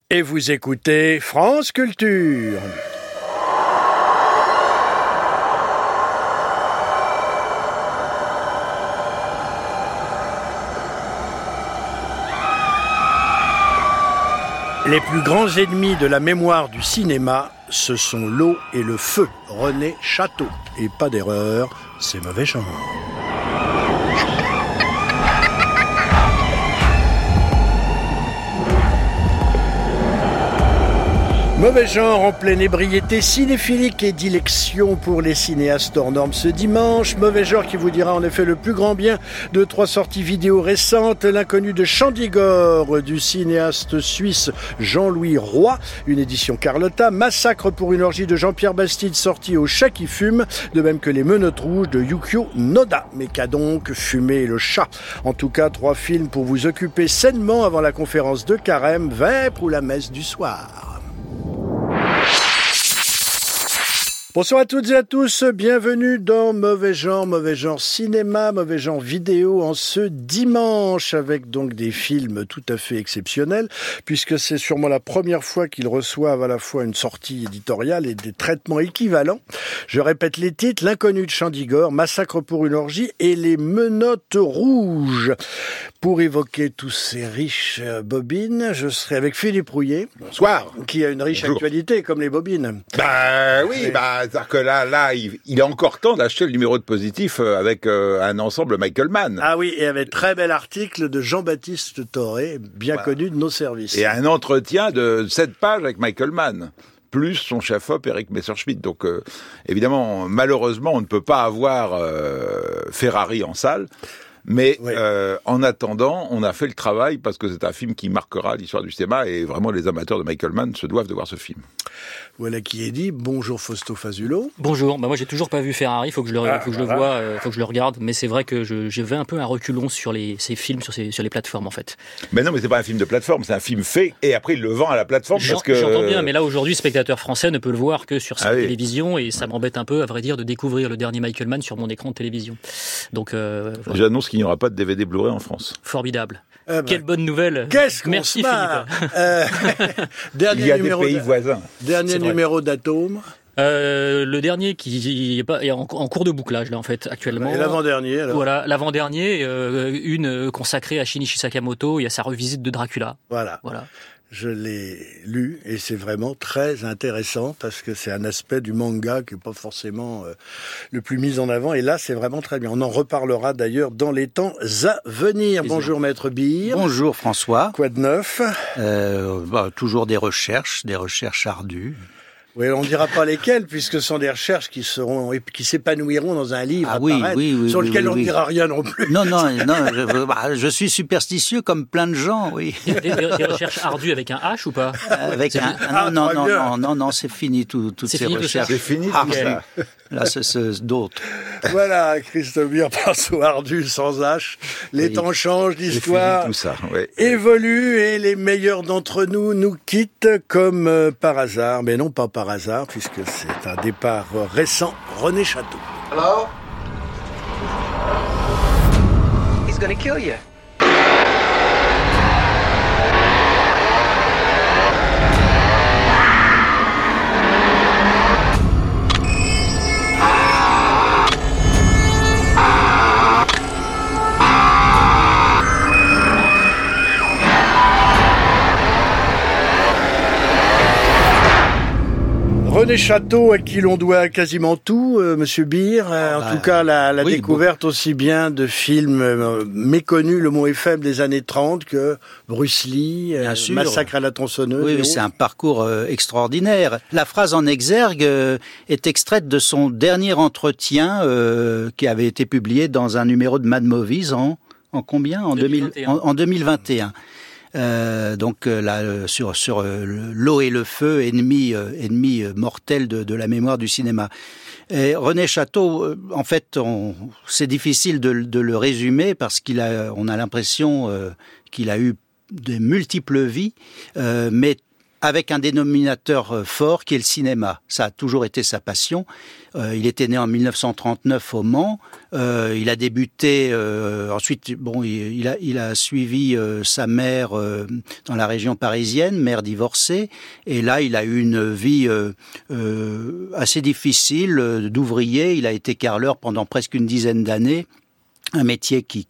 Et vous écoutez France Culture. Les plus grands ennemis de la mémoire du cinéma, ce sont l'eau et le feu. René Château. Et pas d'erreur, c'est mauvais genre. Mauvais genre en pleine ébriété cinéphilique et dilection pour les cinéastes hors normes ce dimanche. Mauvais genre qui vous dira en effet le plus grand bien de 3 sorties vidéo récentes. L'inconnu de Chandigor du cinéaste suisse Jean-Louis Roy, une édition Carlotta. Massacre pour une orgie de Jean-Pierre Bastide sorti au chat qui fume, de même que Les Menottes rouges de Yukio Noda. Mais qu'a donc fumé le chat? En tout cas, 3 films pour vous occuper sainement avant la conférence de Carême, vêpres ou la messe du soir. Bonsoir à toutes et à tous, bienvenue dans Mauvais genre cinéma, mauvais genre vidéo en ce dimanche avec donc des films tout à fait exceptionnels puisque c'est sûrement la première fois qu'ils reçoivent à la fois une sortie éditoriale et des traitements équivalents. Je répète les titres, L'inconnu de Chandigor, Massacre pour une orgie et Les Menottes rouges. Pour évoquer tous ces riches bobines, je serai avec Philippe Rouillet. Bonsoir. Qui a une riche actualité comme les bobines. C'est-à-dire que là, il est encore temps d'acheter le numéro de positif avec un ensemble Michael Mann. Ah oui, et avec très bel article de Jean-Baptiste Toré, bien connu de nos services. Et un entretien de 7 pages avec Michael Mann, plus son chef-op Eric Messerschmitt. Donc évidemment, malheureusement, on ne peut pas avoir Ferrari en salle. Mais oui. En attendant, on a fait le travail parce que c'est un film qui marquera l'histoire du cinéma et vraiment les amateurs de Michael Mann se doivent de voir ce film. Voilà qui est dit. Bonjour Fausto Fazulo. Bonjour. Moi j'ai toujours pas vu Ferrari, faut que je le voie, faut que je le regarde. Mais c'est vrai que je vais un peu un reculon sur ces films sur les plateformes en fait. Mais non, mais c'est pas un film de plateforme, c'est un film fait et après il le vend à la plateforme parce que. J'entends bien, mais là aujourd'hui, spectateur français ne peut le voir que sur sa télévision et ça m'embête un peu, à vrai dire, de découvrir le dernier Michael Mann sur mon écran de télévision. Donc. Voilà. J'annonce qu'il n'y aura pas de DVD Blu-ray en France. Formidable. Quelle bonne nouvelle. Qu'est-ce qu'on Merci se marre. Il y a des pays voisins. Dernier numéro d'Atome. Le dernier qui est en cours de bouclage là en fait actuellement. Et l'avant-dernier alors. Voilà, l'avant-dernier, une consacrée à Shinichi Sakamoto et à sa revisite de Dracula. Voilà. Je l'ai lu et c'est vraiment très intéressant parce que c'est un aspect du manga qui n'est pas forcément le plus mis en avant. Et là, c'est vraiment très bien. On en reparlera d'ailleurs dans les temps à venir. Bonjour Maître Bire. Bonjour François. Quoi de neuf? Toujours des recherches ardues. Oui, on ne dira pas lesquelles, puisque ce sont des recherches qui s'épanouiront dans un livre sur lequel on ne dira rien non plus. Non, je suis superstitieux comme plein de gens, oui. Des recherches ardues avec un H ou pas? Non, c'est fini toutes ces recherches. C'est fini tout ça. Là, c'est d'autres. Voilà, Christophe Bire passe au ardu sans H. Les temps changent, l'histoire évolue et les meilleurs d'entre nous quittent comme par hasard. Mais non, pas par hasard, puisque c'est un départ récent. René Château. Hello? He's gonna kill you. René Château, à qui l'on doit quasiment tout, Monsieur Bire. En tout cas, la découverte aussi bien de films méconnus, le mot est faible, des années 30, que Bruce Lee, Massacre à la tronçonneuse. Oui, c'est un parcours extraordinaire. La phrase en exergue est extraite de son dernier entretien qui avait été publié dans un numéro de Mad Movies en combien? En 2021. Sur l'eau et le feu, ennemi mortel de la mémoire du cinéma. Et René Château, en fait, c'est difficile de le résumer parce on a l'impression qu'il a eu de multiples vies, mais avec un dénominateur fort qui est le cinéma. Ça a toujours été sa passion. Il était né en 1939 au Mans. Il a débuté ensuite. Bon, il a suivi sa mère dans la région parisienne, mère divorcée. Et là, il a eu une vie assez difficile d'ouvrier. Il a été carreleur pendant presque une dizaine d'années. Un métier qui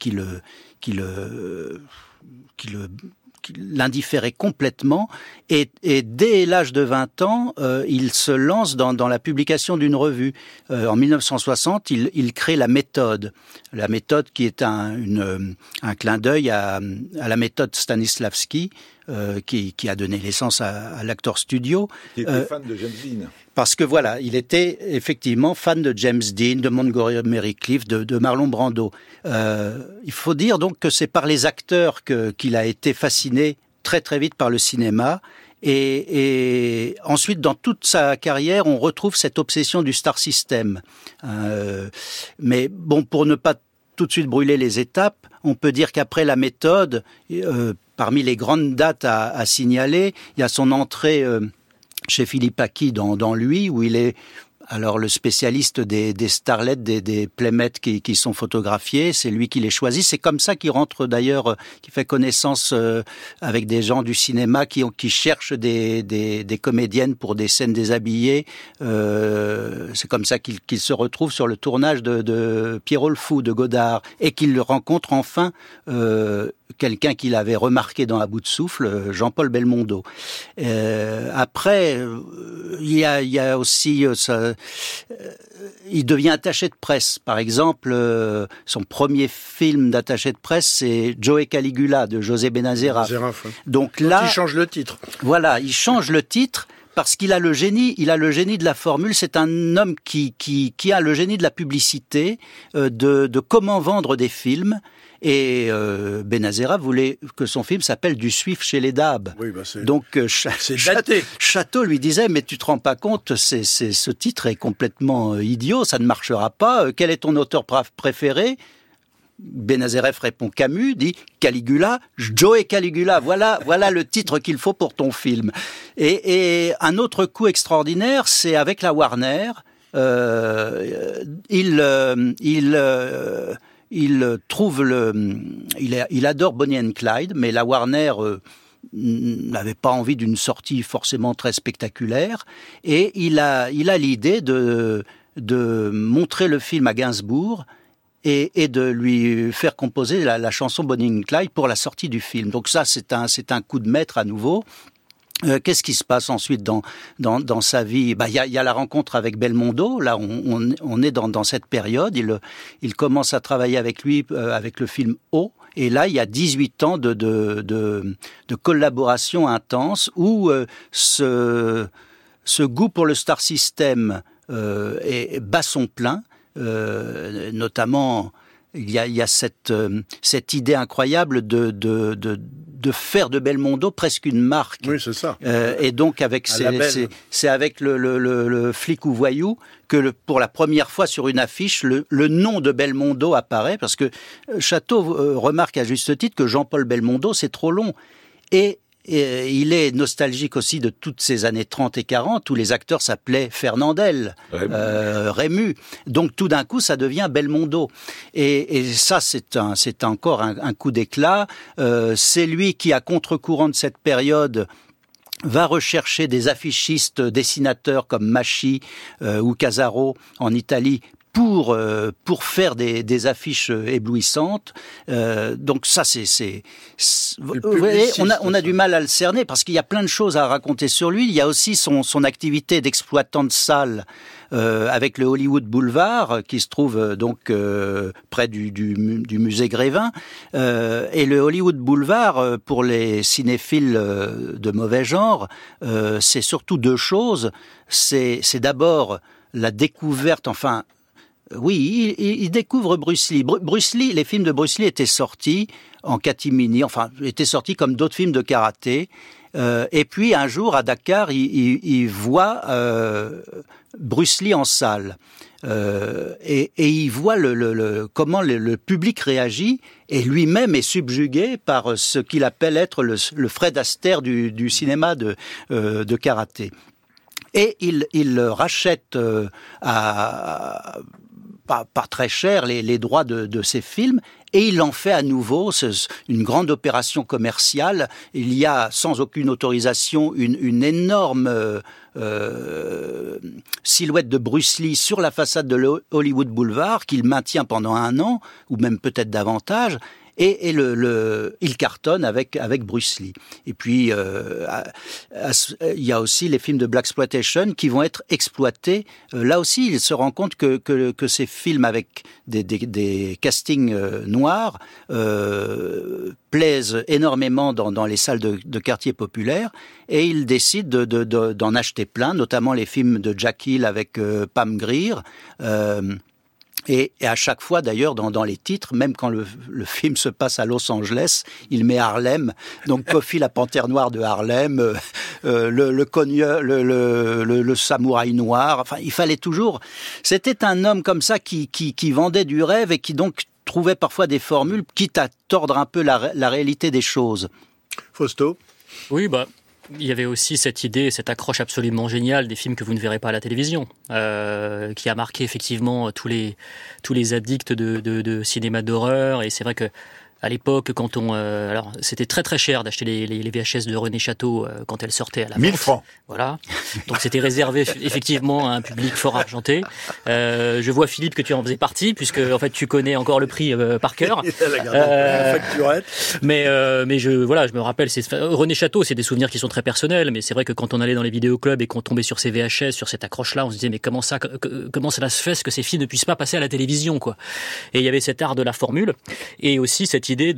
l'indifférait complètement, et dès l'âge de 20 ans, il se lance dans la publication d'une revue. En 1960, il crée La Méthode. La Méthode qui est un clin d'œil à la méthode Stanislavski, qui a donné naissance à l'Actor Studio. Qui était fan de James Dean. Parce que voilà, il était effectivement fan de James Dean, de Montgomery Clift, de Marlon Brando. Il faut dire donc que c'est par les acteurs qu'il a été fasciné très très vite par le cinéma. Et ensuite, dans toute sa carrière, on retrouve cette obsession du star system. Mais bon, pour ne pas tout de suite brûler les étapes, on peut dire qu'après La Méthode, parmi les grandes dates à signaler, il y a son entrée chez Philippe Aki dans Lui, où il est alors le spécialiste des starlets, des playmates qui sont photographiés. C'est lui qui les choisit. C'est comme ça qu'il rentre d'ailleurs, qui fait connaissance avec des gens du cinéma qui cherchent des comédiennes pour des scènes déshabillées. C'est comme ça qu'il se retrouve sur le tournage de Pierrot le Fou de Godard, et qu'il rencontre enfin quelqu'un qu'il avait remarqué dans À bout de souffle, Jean-Paul Belmondo. Après, il y a aussi il devient attaché de presse. Par exemple, son premier film d'attaché de presse, c'est Joe et Caligula de José Benazeraf. Donc là, il change le titre. Voilà, il change le titre. Parce qu'il a le génie, de la formule. C'est un homme qui a le génie de la publicité, de comment vendre des films. Et Benazeraf voulait que son film s'appelle Du Suif chez les Dabs. Oui, donc c'est daté. Chateau lui disait, mais tu te rends pas compte, ce titre est complètement idiot, ça ne marchera pas. Quel est ton auteur préféré ? Benazeraf répond Camus, dit Caligula, Joe et Caligula, voilà le titre qu'il faut pour ton film. Et un autre coup extraordinaire, c'est avec la Warner. Il adore Bonnie and Clyde, mais la Warner n'avait pas envie d'une sortie forcément très spectaculaire, et il a l'idée de montrer le film à Gainsbourg et de lui faire composer la chanson Bonnie and Clyde pour la sortie du film. Donc ça, c'est un coup de maître à nouveau. Qu'est-ce qui se passe ensuite dans sa vie ? Il y a la rencontre avec Belmondo. Là, on est dans cette période. Il commence à travailler avec lui avec le film O. Et là, il y a 18 ans de collaboration intense où ce goût pour le star system bat son plein. Notamment, il y a cette idée incroyable de faire de Belmondo presque une marque. Oui, c'est ça. Et donc c'est avec le flic ou voyou que pour la première fois sur une affiche, le nom de Belmondo apparaît, parce que Chateau remarque à juste titre que Jean-Paul Belmondo, c'est trop long. Et il est nostalgique aussi de toutes ces années 30 et 40 où les acteurs s'appelaient Fernandel, Rému. Donc tout d'un coup, ça devient Belmondo. Et ça, c'est encore un coup d'éclat. C'est lui qui, à contre-courant de cette période, va rechercher des affichistes, dessinateurs comme Masci ou Casaro en Italie pour faire des affiches éblouissantes. Donc ça, vous voyez, on a du mal à le cerner parce qu'il y a plein de choses à raconter sur lui. Il y a aussi son activité d'exploitant de salles avec le Hollywood Boulevard qui se trouve donc près du musée Grévin. Et le Hollywood Boulevard, pour les cinéphiles de mauvais genre, c'est surtout deux choses. C'est d'abord la découverte, enfin... Oui, il découvre Bruce Lee. Bruce Lee, les films de Bruce Lee étaient sortis en catimini, enfin, étaient sortis comme d'autres films de karaté. Et puis un jour à Dakar, il voit Bruce Lee en salle. Et il voit comment le public réagit, et lui-même est subjugué par ce qu'il appelle être le Fred Astaire du cinéma de karaté. Et il rachète pas très cher les droits de ces films, et il en fait à nouveau une grande opération commerciale. Il y a, sans aucune autorisation, une énorme silhouette de Bruce Lee sur la façade de Hollywood Boulevard qu'il maintient pendant 1 an, ou même peut-être davantage. Et il cartonne avec Bruce Lee. Et puis il y a aussi les films de blaxploitation qui vont être exploités. Là aussi, il se rend compte que ces films avec des castings noirs plaisent énormément dans les salles de quartier populaires, et il décide d'en acheter plein, notamment les films de Jack Hill avec Pam Grier. Et à chaque fois, d'ailleurs, dans les titres, même quand le film se passe à Los Angeles, il met Harlem. Donc, Kofi, la panthère noire de Harlem, le samouraï noir. Enfin, il fallait toujours... C'était un homme comme ça qui vendait du rêve, et qui donc trouvait parfois des formules, quitte à tordre un peu la réalité des choses. Fausto ? Oui, il y avait aussi cette idée, cette accroche absolument géniale des films que vous ne verrez pas à la télévision, qui a marqué effectivement tous les addicts de cinéma d'horreur. Et c'est vrai que à l'époque, quand alors c'était très très cher d'acheter les VHS de René Château quand elles sortaient à la vente. 1000 francs. Voilà. Donc c'était réservé effectivement à un public fort argenté. Je vois, Philippe, que tu en faisais partie, puisque en fait tu connais encore le prix par cœur. Mais je me rappelle, René Château, c'est des souvenirs qui sont très personnels, mais c'est vrai que quand on allait dans les vidéoclubs et qu'on tombait sur ces VHS, sur cette accroche-là, on se disait mais comment cela se fait que ces films ne puissent pas passer à la télévision, quoi. Et il y avait cet art de la formule, et aussi cette idée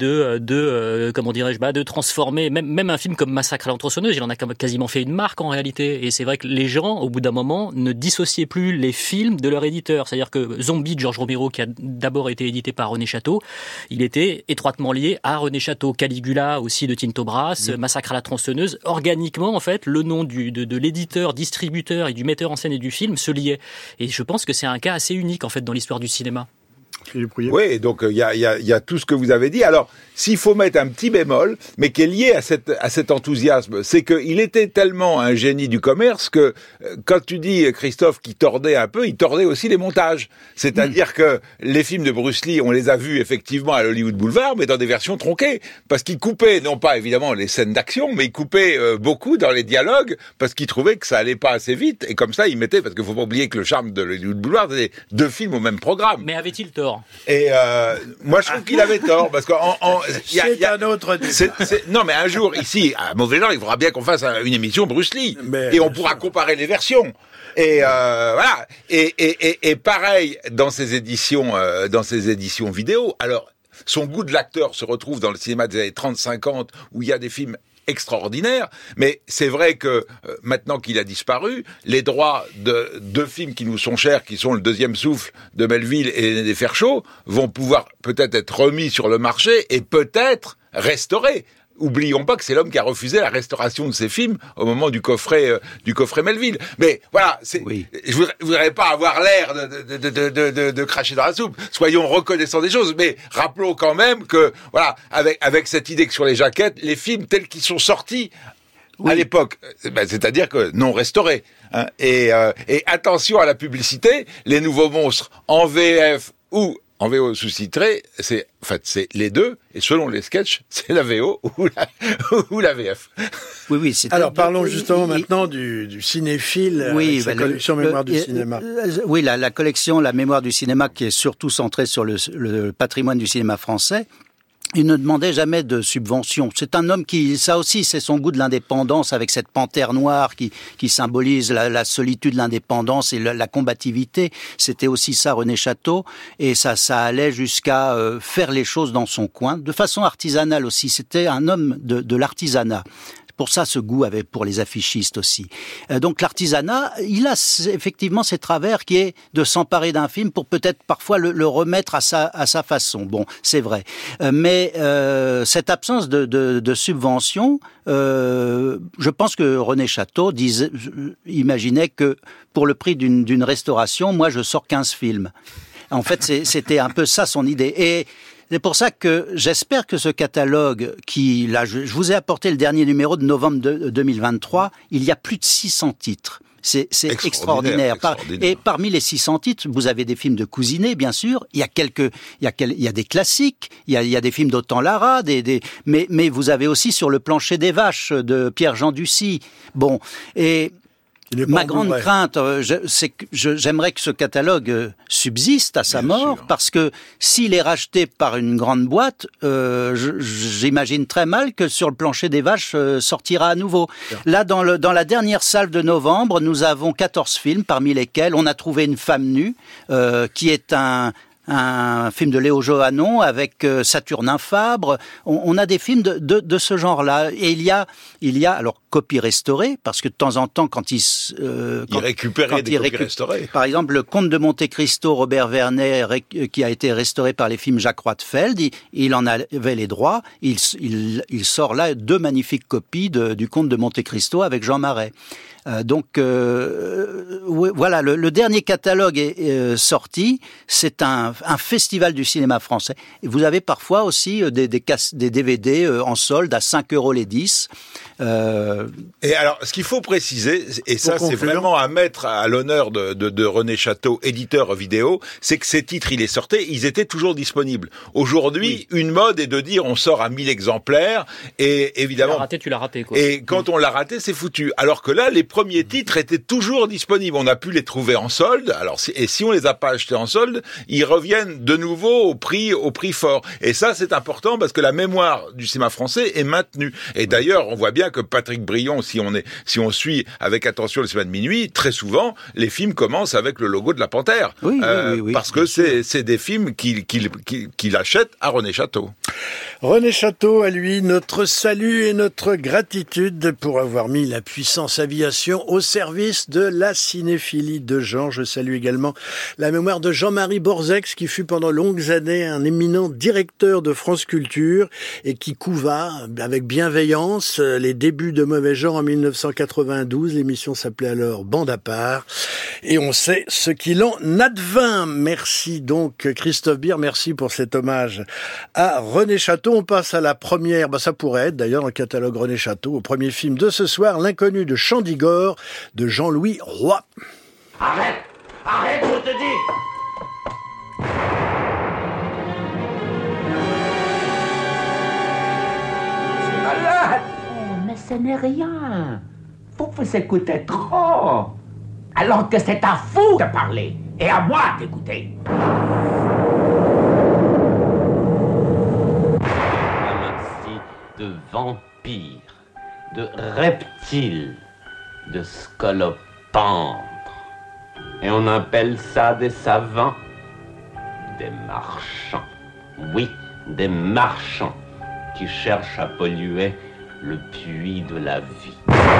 de transformer même un film comme Massacre à la tronçonneuse. Il en a quasiment fait une marque en réalité, et c'est vrai que les gens au bout d'un moment ne dissociaient plus les films de leur éditeur. C'est-à-dire que Zombie de Georges Romero, qui a d'abord été édité par René Château, il était étroitement lié à René Château. Caligula aussi de Tinto Brass, Massacre à la tronçonneuse, organiquement en fait le nom de l'éditeur, distributeur et du metteur en scène et du film se liait. Et je pense que c'est un cas assez unique en fait dans l'histoire du cinéma. Oui, donc il y a tout ce que vous avez dit. Alors, s'il faut mettre un petit bémol, mais qui est lié à cet enthousiasme, c'est qu'il était tellement un génie du commerce que, quand tu dis, Christophe, qu'il tordait un peu, il tordait aussi les montages. C'est-à-dire que les films de Bruce Lee, on les a vus effectivement à Hollywood Boulevard, mais dans des versions tronquées. Parce qu'il coupait, non pas évidemment les scènes d'action, mais il coupait beaucoup dans les dialogues, parce qu'il trouvait que ça allait pas assez vite. Et comme ça, il mettait, parce qu'il faut pas oublier que le charme de Hollywood Boulevard, c'était 2 films au même programme. Mais avait-il tort ? Et moi, je trouve qu'il avait tort, parce que c'est un autre débat. Non, mais un jour, ici, à Mauvais Genre, il faudra bien qu'on fasse une émission Bruce Lee, et on pourra comparer les versions. Et voilà. Et pareil dans ces éditions vidéo. Alors, son goût de l'acteur se retrouve dans le cinéma des années 30-50, où il y a des films extraordinaire, mais c'est vrai que maintenant qu'il a disparu, les droits de 2 films qui nous sont chers, qui sont Le Deuxième Souffle de Melville et Les Fers chauds, vont pouvoir peut-être être remis sur le marché et peut-être restaurés. Oublions pas que c'est l'homme qui a refusé la restauration de ces films au moment du coffret Melville. Mais voilà, je voudrais pas avoir l'air de cracher dans la soupe. Soyons reconnaissants des choses, mais rappelons quand même que voilà, avec cette idée que sur les jaquettes, les films tels qu'ils sont sortis à l'époque, c'est-à-dire que non restaurés. Hein, et attention à la publicité, les nouveaux monstres en VF ou en VO sous-titré, c'est les deux, et selon les sketchs, c'est la VO ou la VF. Oui. Alors parlons justement maintenant du cinéphile, sa collection Mémoire du cinéma. Oui, la collection, la Mémoire du cinéma, qui est surtout centrée sur le patrimoine du cinéma français. Il ne demandait jamais de subvention. C'est un homme ça aussi, c'est son goût de l'indépendance, avec cette panthère noire qui symbolise la solitude, l'indépendance et la combativité. C'était aussi ça, René Château. Et ça allait jusqu'à faire les choses dans son coin, de façon artisanale aussi. C'était un homme de l'artisanat. Pour ça, ce goût avait pour les affichistes aussi. Donc l'artisanat, il a effectivement ces travers qui est de s'emparer d'un film pour peut-être parfois le remettre à sa façon. Bon, c'est vrai. Mais cette absence de subvention, je pense que René Château imaginait que pour le prix d'une restauration, moi je sors 15 films. En fait, c'était un peu ça son idée. Et c'est pour ça que j'espère que ce catalogue là, je vous ai apporté le dernier numéro de novembre 2023, il y a plus de 600 titres. C'est extraordinaire. Et parmi les 600 titres, vous avez des films de Cousinet, bien sûr. Il y a des classiques. Il y a des films d'Autant Lara, mais vous avez aussi Sur le plancher des vaches de Pierre-Jean Ducy. Bon. Et ma grande crainte, c'est que j'aimerais que ce catalogue subsiste à sa mort, parce que s'il est racheté par une grande boîte, j'imagine très mal que Sur le plancher des vaches sortira à nouveau. Là, dans la dernière salle de novembre, nous avons 14 films, parmi lesquels on a trouvé Une femme nue, qui est un film de Léo Johannon avec Saturnin Fabre. On a des films de ce genre-là. Et il y a alors copies restaurées, parce que de temps en temps, quand il récupérait des copies restaurées. Par exemple, Le Comte de Monte Cristo, Robert Vernet, qui a été restauré par les films Jacques Roitefeld, il en avait les droits. Il sort là 2 magnifiques copies du Comte de Monte Cristo avec Jean Marais. Voilà, le dernier catalogue est sorti. C'est un festival du cinéma français. Et vous avez parfois aussi des DVD en solde à 5 € les 10. Et alors, ce qu'il faut préciser, et ça c'est vraiment à mettre à l'honneur de René Château, éditeur vidéo, c'est que ces titres, ils étaient toujours disponibles. Aujourd'hui, une mode est de dire on sort à 1000 exemplaires, et évidemment... Tu l'as raté, quoi. Et quand on l'a raté, c'est foutu. Alors que là, les premiers titres étaient toujours disponibles. On a pu les trouver en solde. Alors, et si on les a pas achetés en solde, ils reviennent de nouveau au prix fort. Et ça, c'est important parce que la mémoire du cinéma français est maintenue. Et d'ailleurs, on voit bien que Patrick Brion, si on suit avec attention le cinéma de minuit, très souvent, les films commencent avec le logo de la Panthère. Oui, parce que c'est des films qu'il achète à René Château. René Château, à lui, notre salut et notre gratitude pour avoir mis la puissance aviation au service de la cinéphilie de genre. Je salue également la mémoire de Jean-Marie Borzex, qui fut pendant longues années un éminent directeur de France Culture et qui couva avec bienveillance les débuts de Mauvais Genre en 1992. L'émission s'appelait alors Bande à part. Et on sait ce qu'il en advint. Merci donc Christophe Beer, merci pour cet hommage à René Château. On passe à la première, ça pourrait être d'ailleurs un catalogue René Château, au premier film de ce soir, L'inconnu de Chandigord, de Jean-Louis Roy. Arrête, je te dis. C'est malade. Mais ce n'est rien. Vous écoutez trop. Alors que c'est à vous de parler et à moi d'écouter. De vampires, de reptiles, de scolopendres. Et on appelle ça des savants, des marchands. Oui, des marchands qui cherchent à polluer le puits de la vie.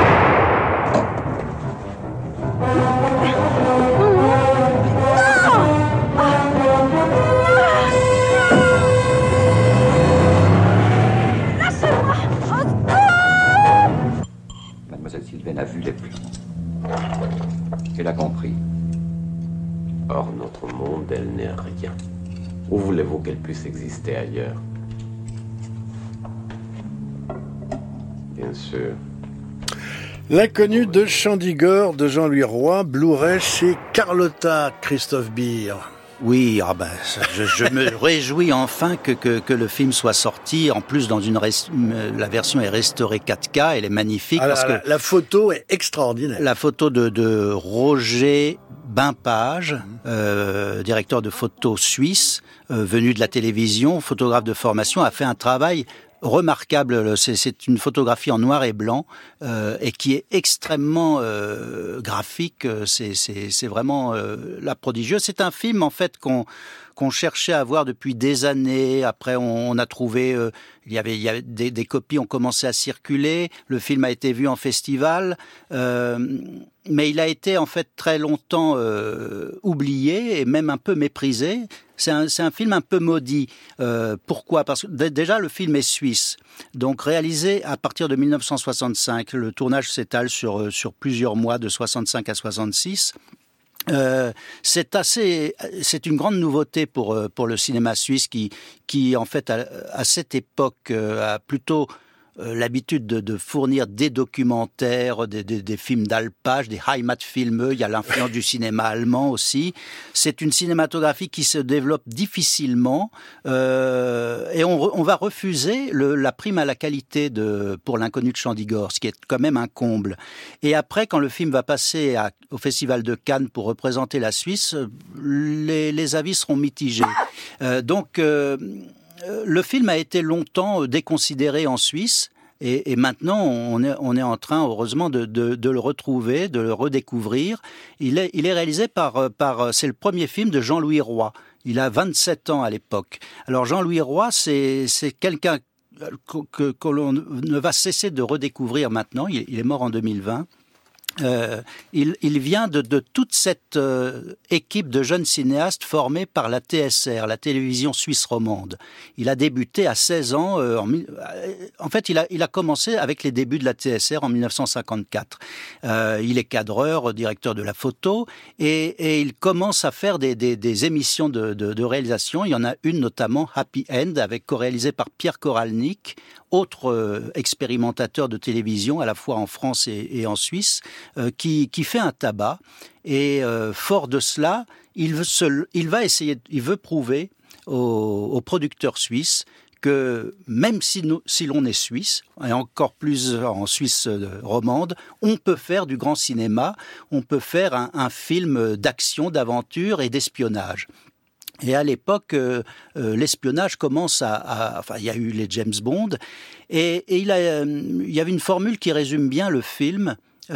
Mademoiselle Sylvaine a vu les pluies. Elle a compris. Hors notre monde, elle n'est rien. Où voulez-vous qu'elle puisse exister ailleurs? Bien sûr. L'inconnu de Chandigord de Jean-Louis Roy, Blu-ray chez Carlotta, Christophe Beer. Oui, je me réjouis enfin que le film soit sorti. En plus, la version est restaurée 4K, elle est magnifique. Alors, parce que la photo est extraordinaire. La photo de Roger Bimpage, directeur de photo suisse, venu de la télévision, photographe de formation, a fait un travail remarquable. C'est une photographie en noir et blanc et qui est extrêmement graphique. C'est vraiment la prodigieuse. C'est un film en fait qu'on cherchait à voir depuis des années. Après, on a trouvé, il y avait des copies ont commencé à circuler. Le film a été vu en festival, mais il a été en fait très longtemps oublié et même un peu méprisé. C'est un film un peu maudit. Pourquoi ? Parce que déjà le film est suisse, donc réalisé à partir de 1965. Le tournage s'étale sur plusieurs mois, de 65 à 66. C'est une grande nouveauté pour le cinéma suisse qui en fait à cette époque a plutôt l'habitude de fournir des documentaires, des films d'alpage, des Heimatfilme. Il y a l'influence du cinéma allemand aussi. C'est une cinématographie qui se développe difficilement et on va refuser la prime à la qualité pour l'Inconnu de Chandigor, ce qui est quand même un comble. Et après, quand le film va passer au Festival de Cannes pour représenter la Suisse, les avis seront mitigés. Le film a été longtemps déconsidéré en Suisse et maintenant on est en train, heureusement, de le retrouver, de le redécouvrir. Il est réalisé c'est le premier film de Jean-Louis Roy. Il a 27 ans à l'époque. Alors Jean-Louis Roy, c'est quelqu'un que l'on ne va cesser de redécouvrir maintenant. Il est mort en 2020. Il vient de toute cette équipe de jeunes cinéastes formés par la TSR, la télévision suisse romande. Il a débuté à 16 ans. En fait, il a commencé avec les débuts de la TSR en 1954. Il est cadreur, directeur de la photo, et il commence à faire des émissions de réalisation. Il y en a une notamment, Happy End, co-réalisée par Pierre Koralnik, autre expérimentateur de télévision, à la fois en France et en Suisse, qui fait un tabac. Et fort de cela, il veut prouver aux producteurs suisses que même si l'on est suisse, et encore plus en Suisse romande, on peut faire du grand cinéma, on peut faire un film d'action, d'aventure et d'espionnage. Et à l'époque, l'espionnage commence enfin, il y a eu les James Bond, et il y avait une formule qui résume bien le film,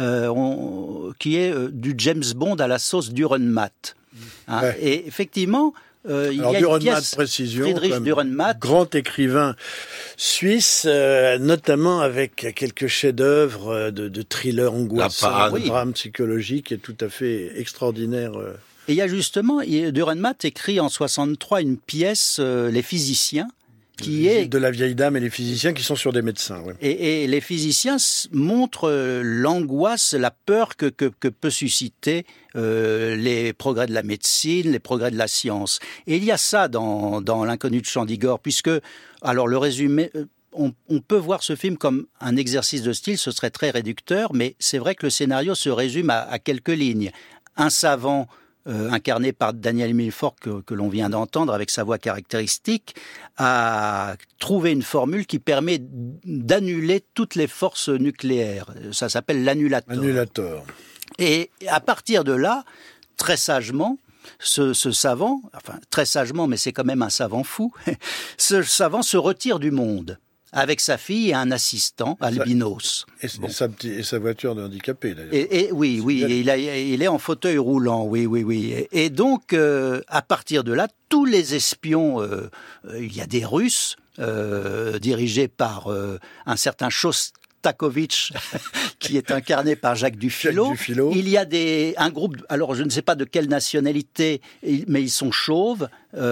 qui est du James Bond à la sauce Dürrenmatt. Hein, ouais. Et effectivement, il y a une pièce, Friedrich Dürrenmatt, grand écrivain suisse, notamment avec quelques chefs-d'œuvre de thrillers angoissants, de drames psychologiques, et tout à fait extraordinaire. Et il y a justement, Dürrenmatt écrit en 63 une pièce, Les physiciens, qui est de la vieille dame et les physiciens qui sont sur des médecins. Oui. Et les physiciens montrent l'angoisse, la peur que peut susciter les progrès de la médecine, les progrès de la science. Et il y a ça dans l'Inconnu de Chandigor, puisque, alors le résumé, on peut voir ce film comme un exercice de style, ce serait très réducteur, mais c'est vrai que le scénario se résume à quelques lignes. Un savant incarné par Daniel Milford que l'on vient d'entendre avec sa voix caractéristique, a trouvé une formule qui permet d'annuler toutes les forces nucléaires. Ça s'appelle l'annulator. Et à partir de là, très sagement, ce savant, enfin très sagement, mais c'est quand même un savant fou, ce savant se retire du monde. Avec sa fille et un assistant, albinos. Et sa voiture de handicapé, d'ailleurs. Oui, il est en fauteuil roulant, oui. Et donc, à partir de là, tous les espions, il y a des Russes, dirigés par un certain Shostakovich, qui est incarné par Jacques Dufilot. Il y a un groupe, alors je ne sais pas de quelle nationalité, mais ils sont chauves,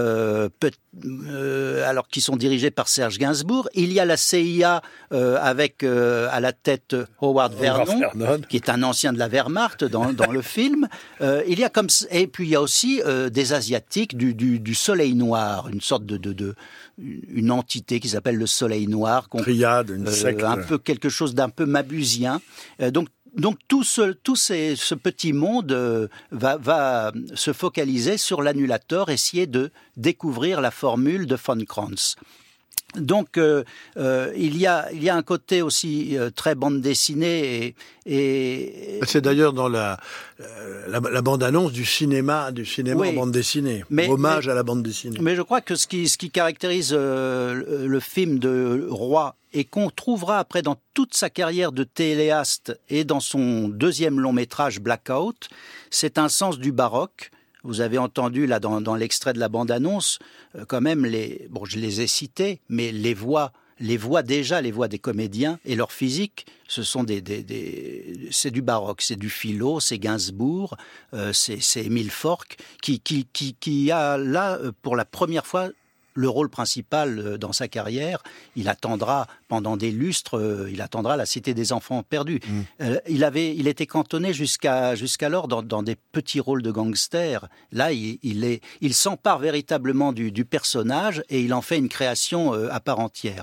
alors qui sont dirigés par Serge Gainsbourg. Il y a la CIA avec à la tête Howard Vernon, qui est un ancien de la Wehrmacht dans le film. Il y a et puis il y a aussi des Asiatiques du Soleil Noir, une sorte une entité qui s'appelle le Soleil Noir, triade, une secte, un peu quelque chose d'un peu mabusien. Donc tout ce petit monde va se focaliser sur l'annulator, essayer de découvrir la formule de von Kranz. Donc il y a un côté aussi très bande dessinée et c'est d'ailleurs dans la bande-annonce du cinéma oui, en bande dessinée, hommage à la bande dessinée. Mais je crois que ce qui caractérise le film de Roy et qu'on trouvera après dans toute sa carrière de téléaste et dans son deuxième long métrage Blackout, c'est un sens du baroque Vous avez entendu là dans l'extrait de la bande-annonce, quand même je les ai cités, mais les voix des comédiens et leur physique, ce sont c'est du baroque, c'est du Philo, c'est Gainsbourg, c'est Émile Forc qui a là pour la première fois le rôle principal dans sa carrière. Il attendra pendant des lustres, la Cité des enfants perdus. Il était cantonné jusqu'alors dans des petits rôles de gangster. Là, il s'empare véritablement du personnage et il en fait une création à part entière.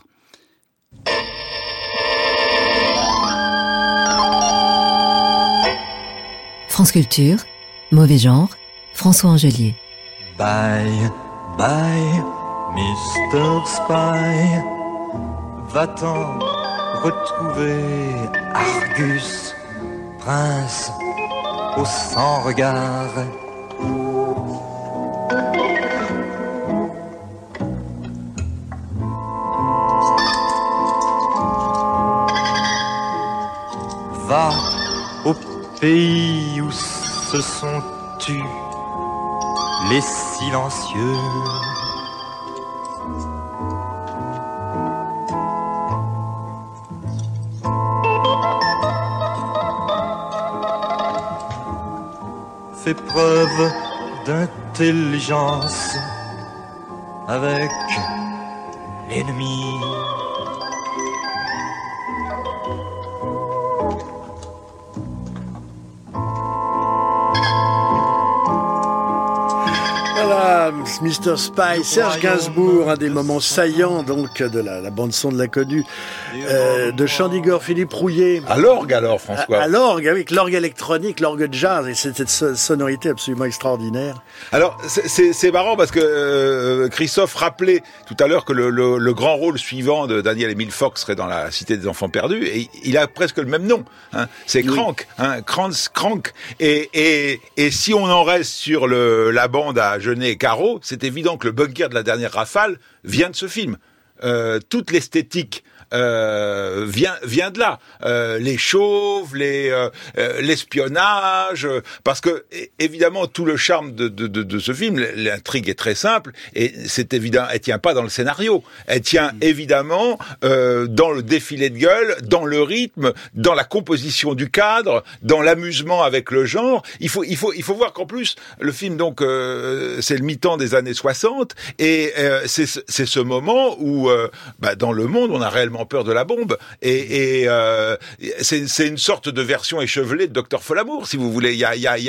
France Culture, Mauvais genre, François Angelier. Bye, bye, Mr. Spy. Va-t'en retrouver Argus, prince au sans regard. Va au pays où se sont tus les silencieux. Fais preuve d'intelligence avec l'ennemi. Voilà, Mr. Spy, Serge Gainsbourg, un des moments saillants donc de la bande-son de l'inconnu de Chandigor, Philippe Rouillet. À l'orgue alors, François. À l'orgue, avec l'orgue électronique, l'orgue jazz, et cette sonorité absolument extraordinaire. Alors, c'est marrant parce que Christophe rappelait tout à l'heure que le grand rôle suivant de Daniel-Émile Fox serait dans la Cité des enfants perdus, et il a presque le même nom. Hein. C'est Crank, Crank. Et si on en reste sur la bande à Jeunet et Caro, c'est évident que le bunker de la dernière rafale vient de ce film. Toute l'esthétique vient de là. Les chauves, l'espionnage, parce que évidemment tout le charme de ce film, l'intrigue est très simple et c'est évident, elle tient pas dans le scénario, elle tient évidemment dans le défilé de gueule, dans le rythme, dans la composition du cadre, dans l'amusement avec le genre. Il faut voir qu'en plus le film donc c'est le mi-temps des années 60 et c'est ce moment où dans le monde on a réellement peur de la bombe et c'est une sorte de version échevelée de Dr Folamour, si vous voulez. Il y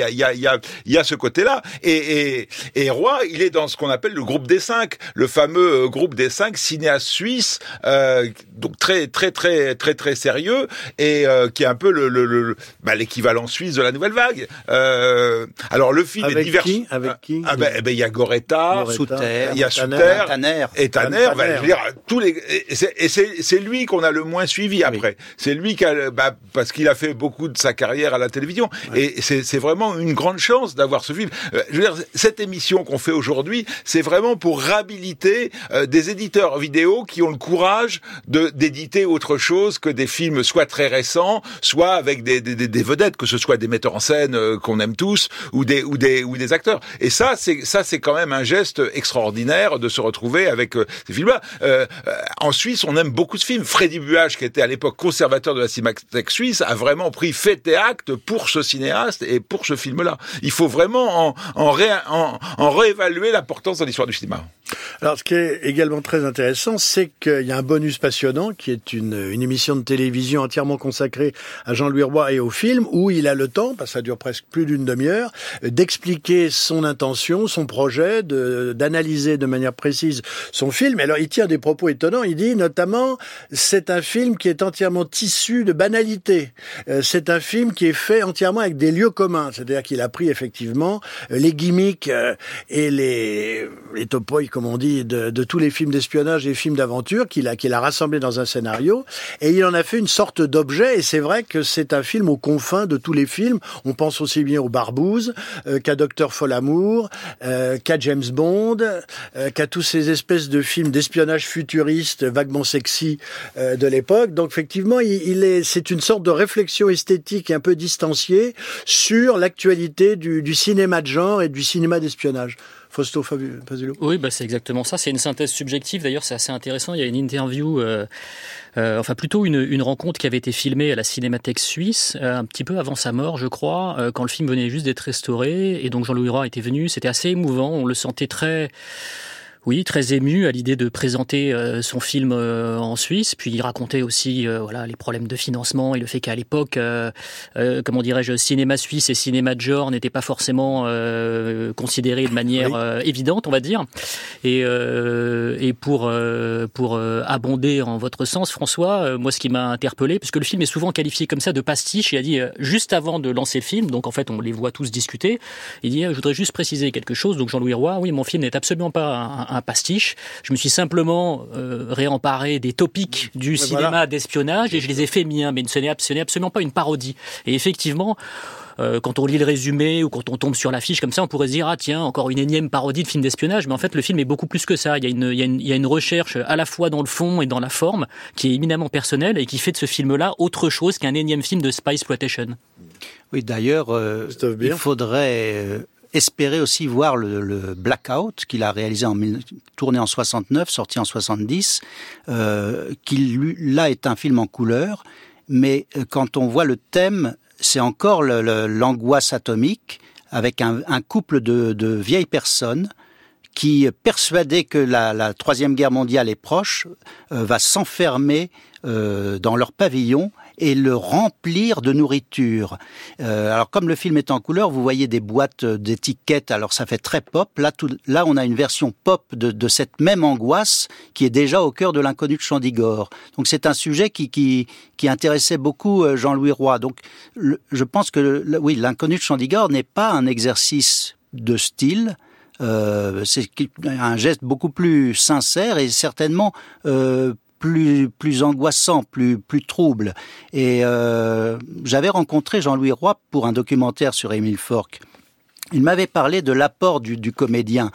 a ce côté-là et Roy, il est dans ce qu'on appelle le groupe des 5, le fameux groupe des 5 cinéastes suisses, donc très sérieux et qui est un peu l'équivalent suisse de la nouvelle vague. Alors le film avec est divers. Avec qui il y a Goretta, Souter, il y a Souter et Tanner. Je veux dire tous les et c'est lui qu'on a le moins suivi après. Oui. C'est lui qui a parce qu'il a fait beaucoup de sa carrière à la télévision et c'est vraiment une grande chance d'avoir ce film. Je veux dire, cette émission qu'on fait aujourd'hui, c'est vraiment pour réhabiliter des éditeurs vidéo qui ont le courage d'éditer autre chose que des films soit très récents, soit avec des vedettes, que ce soit des metteurs en scène qu'on aime tous ou des acteurs. Et ça c'est quand même un geste extraordinaire de se retrouver avec ces films-là. En Suisse, on aime beaucoup ce film. Freddy Buach, qui était à l'époque conservateur de la Cinémathèque suisse, a vraiment pris fait et acte pour ce cinéaste et pour ce film-là. Il faut vraiment en réévaluer l'importance dans l'histoire du cinéma. Alors, ce qui est également très intéressant, c'est qu'il y a un bonus passionnant, qui est une émission de télévision entièrement consacrée à Jean-Louis Roy et au film, où il a le temps, parce que ça dure presque plus d'une demi-heure, d'expliquer son intention, son projet, d'analyser de manière précise son film. Alors, il tient des propos étonnants. Il dit notamment, c'est un film qui est entièrement tissu de banalité. C'est un film qui est fait entièrement avec des lieux communs. C'est-à-dire qu'il a pris effectivement les gimmicks et les topoïs, comme on dit, de tous les films d'espionnage et films d'aventure qu'il a rassemblés dans un scénario, et il en a fait une sorte d'objet, et c'est vrai que c'est un film aux confins de tous les films. On pense aussi bien au Barbouze, qu'à Dr Folamour, qu'à James Bond, qu'à tous ces espèces de films d'espionnage futuriste, vaguement sexy, de l'époque. Donc effectivement, c'est une sorte de réflexion esthétique un peu distanciée sur l'actualité du cinéma de genre et du cinéma d'espionnage. Fausto Fazulo. Oui, c'est exactement ça. C'est une synthèse subjective. D'ailleurs, c'est assez intéressant. Il y a une interview, plutôt une rencontre qui avait été filmée à la Cinémathèque suisse, un petit peu avant sa mort, je crois, quand le film venait juste d'être restauré. Et donc Jean-Louis Roy était venu. C'était assez émouvant. On le sentait très ému à l'idée de présenter son film en Suisse. Puis il racontait aussi les problèmes de financement et le fait qu'à l'époque, cinéma suisse et cinéma de genre n'étaient pas forcément considérés de manière évidente, on va dire. Et pour abonder en votre sens, François, moi ce qui m'a interpellé, parce que le film est souvent qualifié comme ça de pastiche, il a dit juste avant de lancer le film, donc en fait on les voit tous discuter, il dit je voudrais juste préciser quelque chose. Donc Jean-Louis Roy, oui, mon film n'est absolument pas un pastiche. Je me suis simplement réemparé des topics du cinéma d'espionnage et je les ai fait miens, mais ce n'est absolument pas une parodie. Et effectivement, quand on lit le résumé ou quand on tombe sur l'affiche comme ça, on pourrait se dire encore une énième parodie de film d'espionnage, mais en fait le film est beaucoup plus que ça. Il y a une recherche à la fois dans le fond et dans la forme qui est éminemment personnelle et qui fait de ce film-là autre chose qu'un énième film de spy exploitation. Oui, d'ailleurs, il faudrait espérer aussi voir le Blackout qu'il a réalisé tourné en 69, sorti en 70, qui là est un film en couleur, mais quand on voit le thème, c'est encore l'angoisse atomique avec un couple de vieilles personnes qui, persuadées que la Troisième Guerre mondiale est proche, va s'enfermer dans leur pavillon et le remplir de nourriture. Alors comme le film est en couleur, vous voyez des boîtes d'étiquettes, alors ça fait très pop. Là on a une version pop de cette même angoisse qui est déjà au cœur de l'inconnu de Chandigor. Donc c'est un sujet qui intéressait beaucoup Jean-Louis Roy. Donc je pense que l'inconnu de Chandigor n'est pas un exercice de style. C'est un geste beaucoup plus sincère et certainement plus angoissant, plus trouble. Et j'avais rencontré Jean-Louis Roy pour un documentaire sur Émile Forck. Il m'avait parlé de l'apport du comédien.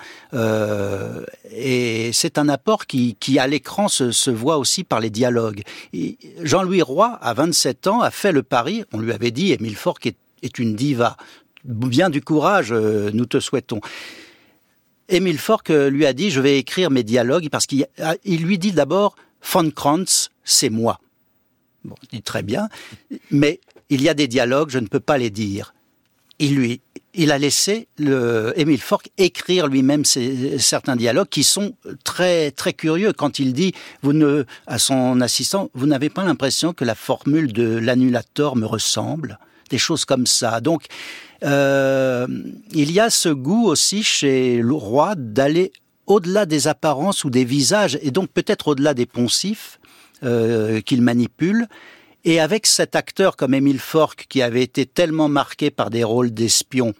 Et c'est un apport qui à l'écran se voit aussi par les dialogues. Et Jean-Louis Roy, à 27 ans, a fait le pari. On lui avait dit, Émile Forck est une diva. Bien du courage, nous te souhaitons. Émile Forck lui a dit, je vais écrire mes dialogues, parce qu'il lui dit d'abord, Von Kranz, c'est moi. Bon, il dit très bien, mais il y a des dialogues, je ne peux pas les dire. Il a laissé Émile Forck écrire lui-même certains dialogues qui sont très très curieux. Quand il dit à son assistant, vous n'avez pas l'impression que la formule de l'annulator me ressemble, des choses comme ça. Donc il y a ce goût aussi chez Roy d'aller au-delà des apparences ou des visages, et donc peut-être au-delà des poncifs qu'il manipule. Et avec cet acteur comme Émile Forck, qui avait été tellement marqué par des rôles d'espion,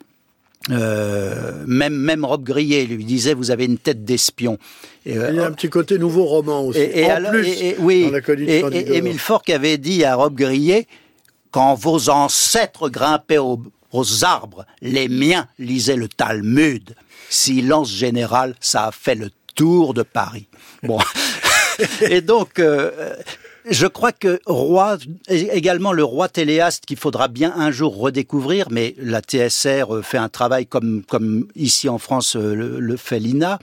même Rob Grillet lui disait, vous avez une tête d'espion. Il y a un petit côté nouveau roman aussi. Émile Forck avait dit à Rob Grillet, quand vos ancêtres grimpaient aux arbres, les miens lisaient le Talmud. Silence général, ça a fait le tour de Paris. Bon. Et donc, je crois que Roy, également le roi téléaste qu'il faudra bien un jour redécouvrir, mais la TSR fait un travail comme ici en France le fait l'INA.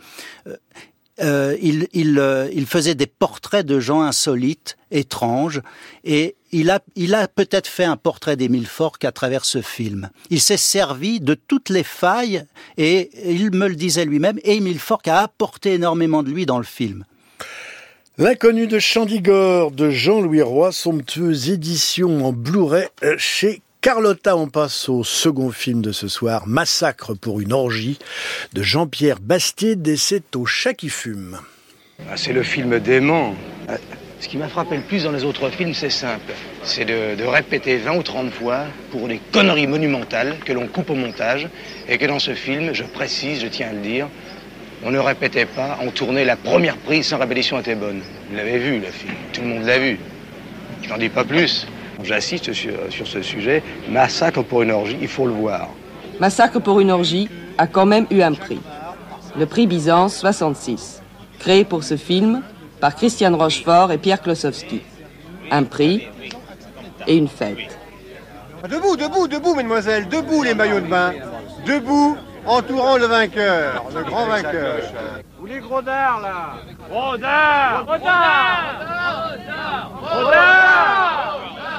Il faisait des portraits de gens insolites, étranges, et il a peut-être fait un portrait d'Émile Forck à travers ce film. Il s'est servi de toutes les failles, et il me le disait lui-même, et Émile Forck a apporté énormément de lui dans le film. L'inconnu de Chandigor de Jean-Louis Roy, somptueuse édition en Blu-ray chez Carlotta. On passe au second film de ce soir, Massacre pour une orgie de Jean-Pierre Bastide, et c'est au Chat qui fume. C'est le film dément. Ce qui m'a frappé le plus dans les autres films, c'est simple. C'est de répéter 20 ou 30 fois pour des conneries monumentales que l'on coupe au montage, et que dans ce film, je précise, je tiens à le dire, on ne répétait pas, on tournait la première prise sans répétition était bonne. Vous l'avez vu, le film, tout le monde l'a vu. Je n'en dis pas plus. J'insiste sur ce sujet, Massacre pour une orgie, il faut le voir. Massacre pour une orgie a quand même eu un prix. Le prix Byzance 66. Créé pour ce film, par Christiane Rochefort et Pierre Klossowski. Un prix et une fête. Debout, debout, debout, mesdemoiselles, debout les maillots de bain, debout, entourant le vainqueur, le grand vainqueur. Où les gros dards, là? Gros dards! Gros dards! Gros dards!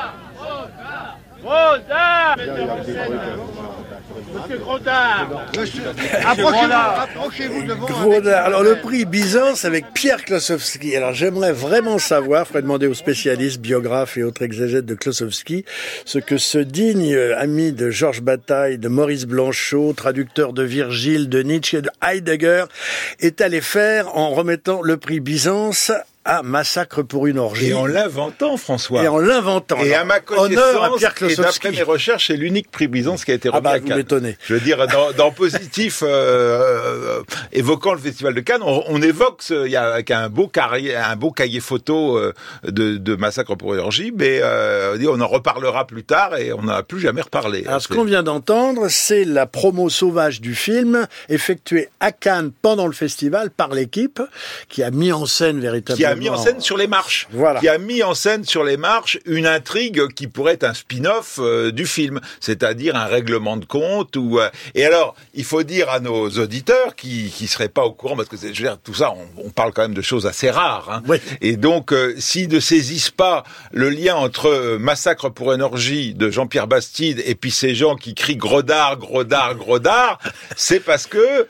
Gros dards! Monsieur Grodard! Approchez-vous devant. Grodard. Alors le prix Byzance avec Pierre Klossowski. Alors j'aimerais vraiment savoir, faudrait demander aux spécialistes, biographes et autres exégètes de Klossowski, ce que ce digne ami de Georges Bataille, de Maurice Blanchot, traducteur de Virgile, de Nietzsche et de Heidegger, est allé faire en remettant le prix Byzance à Massacre pour une orgie. Et en l'inventant, François. Et en l'inventant. Et à ma honneur à connaissance, Pierre et Klossowski. d'après mes recherches, c'est l'unique prix Byzance qui a été remis à vous Cannes. m'étonnez. Je veux dire, dans positif, évoquant le Festival de Cannes, on évoque il y a un beau cahier photo de Massacre pour une orgie, mais on en reparlera plus tard et on n'en a plus jamais reparlé. Alors ce qu'on vient d'entendre, c'est la promo sauvage du film, effectuée à Cannes pendant le festival par l'équipe, qui a mis en scène véritablement... Qui a mis en scène sur les marches. Voilà. Qui a mis en scène sur les marches une intrigue qui pourrait être un spin-off du film, c'est-à-dire un règlement de compte. Et alors, il faut dire à nos auditeurs qui seraient pas au courant, parce que je veux dire, tout ça, on parle quand même de choses assez rares. Hein. Oui. Et donc, s'ils ne saisissent pas le lien entre Massacre pour une orgie de Jean-Pierre Bastide et puis ces gens qui crient Grodard, Grodard, Grodard, c'est parce que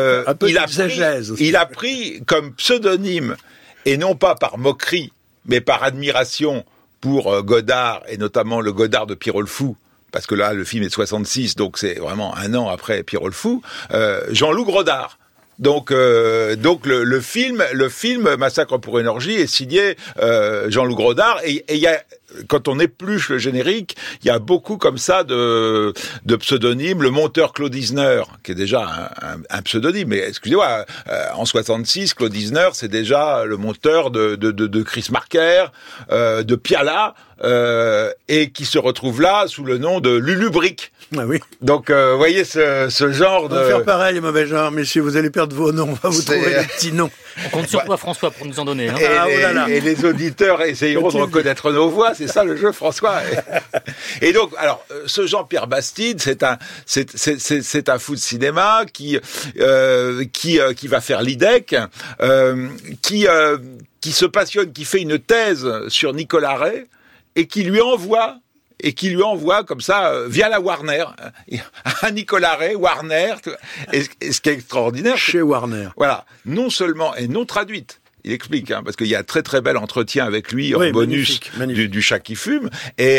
il a pris comme pseudonyme, et non pas par moquerie, mais par admiration pour Godard, et notamment le Godard de Pierrot le Fou, parce que là, le film est de 66, donc c'est vraiment un an après Pierrot le Fou, Jean-Loup Grodard. Donc le film Massacre pour une orgie est signé Jean-Loup Grodard, et il y a, quand on épluche le générique, il y a beaucoup comme ça de pseudonymes. Le monteur Claude Isner, qui est déjà un pseudonyme, mais excusez-moi, en 66, Claude Isner, c'est déjà le monteur de Chris Marker, de Piala, et qui se retrouve là sous le nom de Lulu Brick. Ah oui. Donc, vous voyez ce genre de... On va faire pareil, mauvais genre, messieurs, vous allez perdre vos noms, on va vous trouver des petits noms. On compte sur toi, François, pour nous en donner. Hein. Et les auditeurs essayeront de reconnaître nos voix, c'est ça le jeu, François. Et donc, alors, ce Jean-Pierre Bastide, c'est un fou de cinéma qui va faire l'IDEC, qui se passionne, qui fait une thèse sur Nicolas Ray, et qui lui envoie comme ça, via la Warner, à Nicolas Ray, Warner, et ce qui est extraordinaire... Chez Warner. Voilà, non seulement, et non traduite, il explique, hein, parce qu'il y a un très très bel entretien avec lui en bonus magnifique. Du chat qui fume, et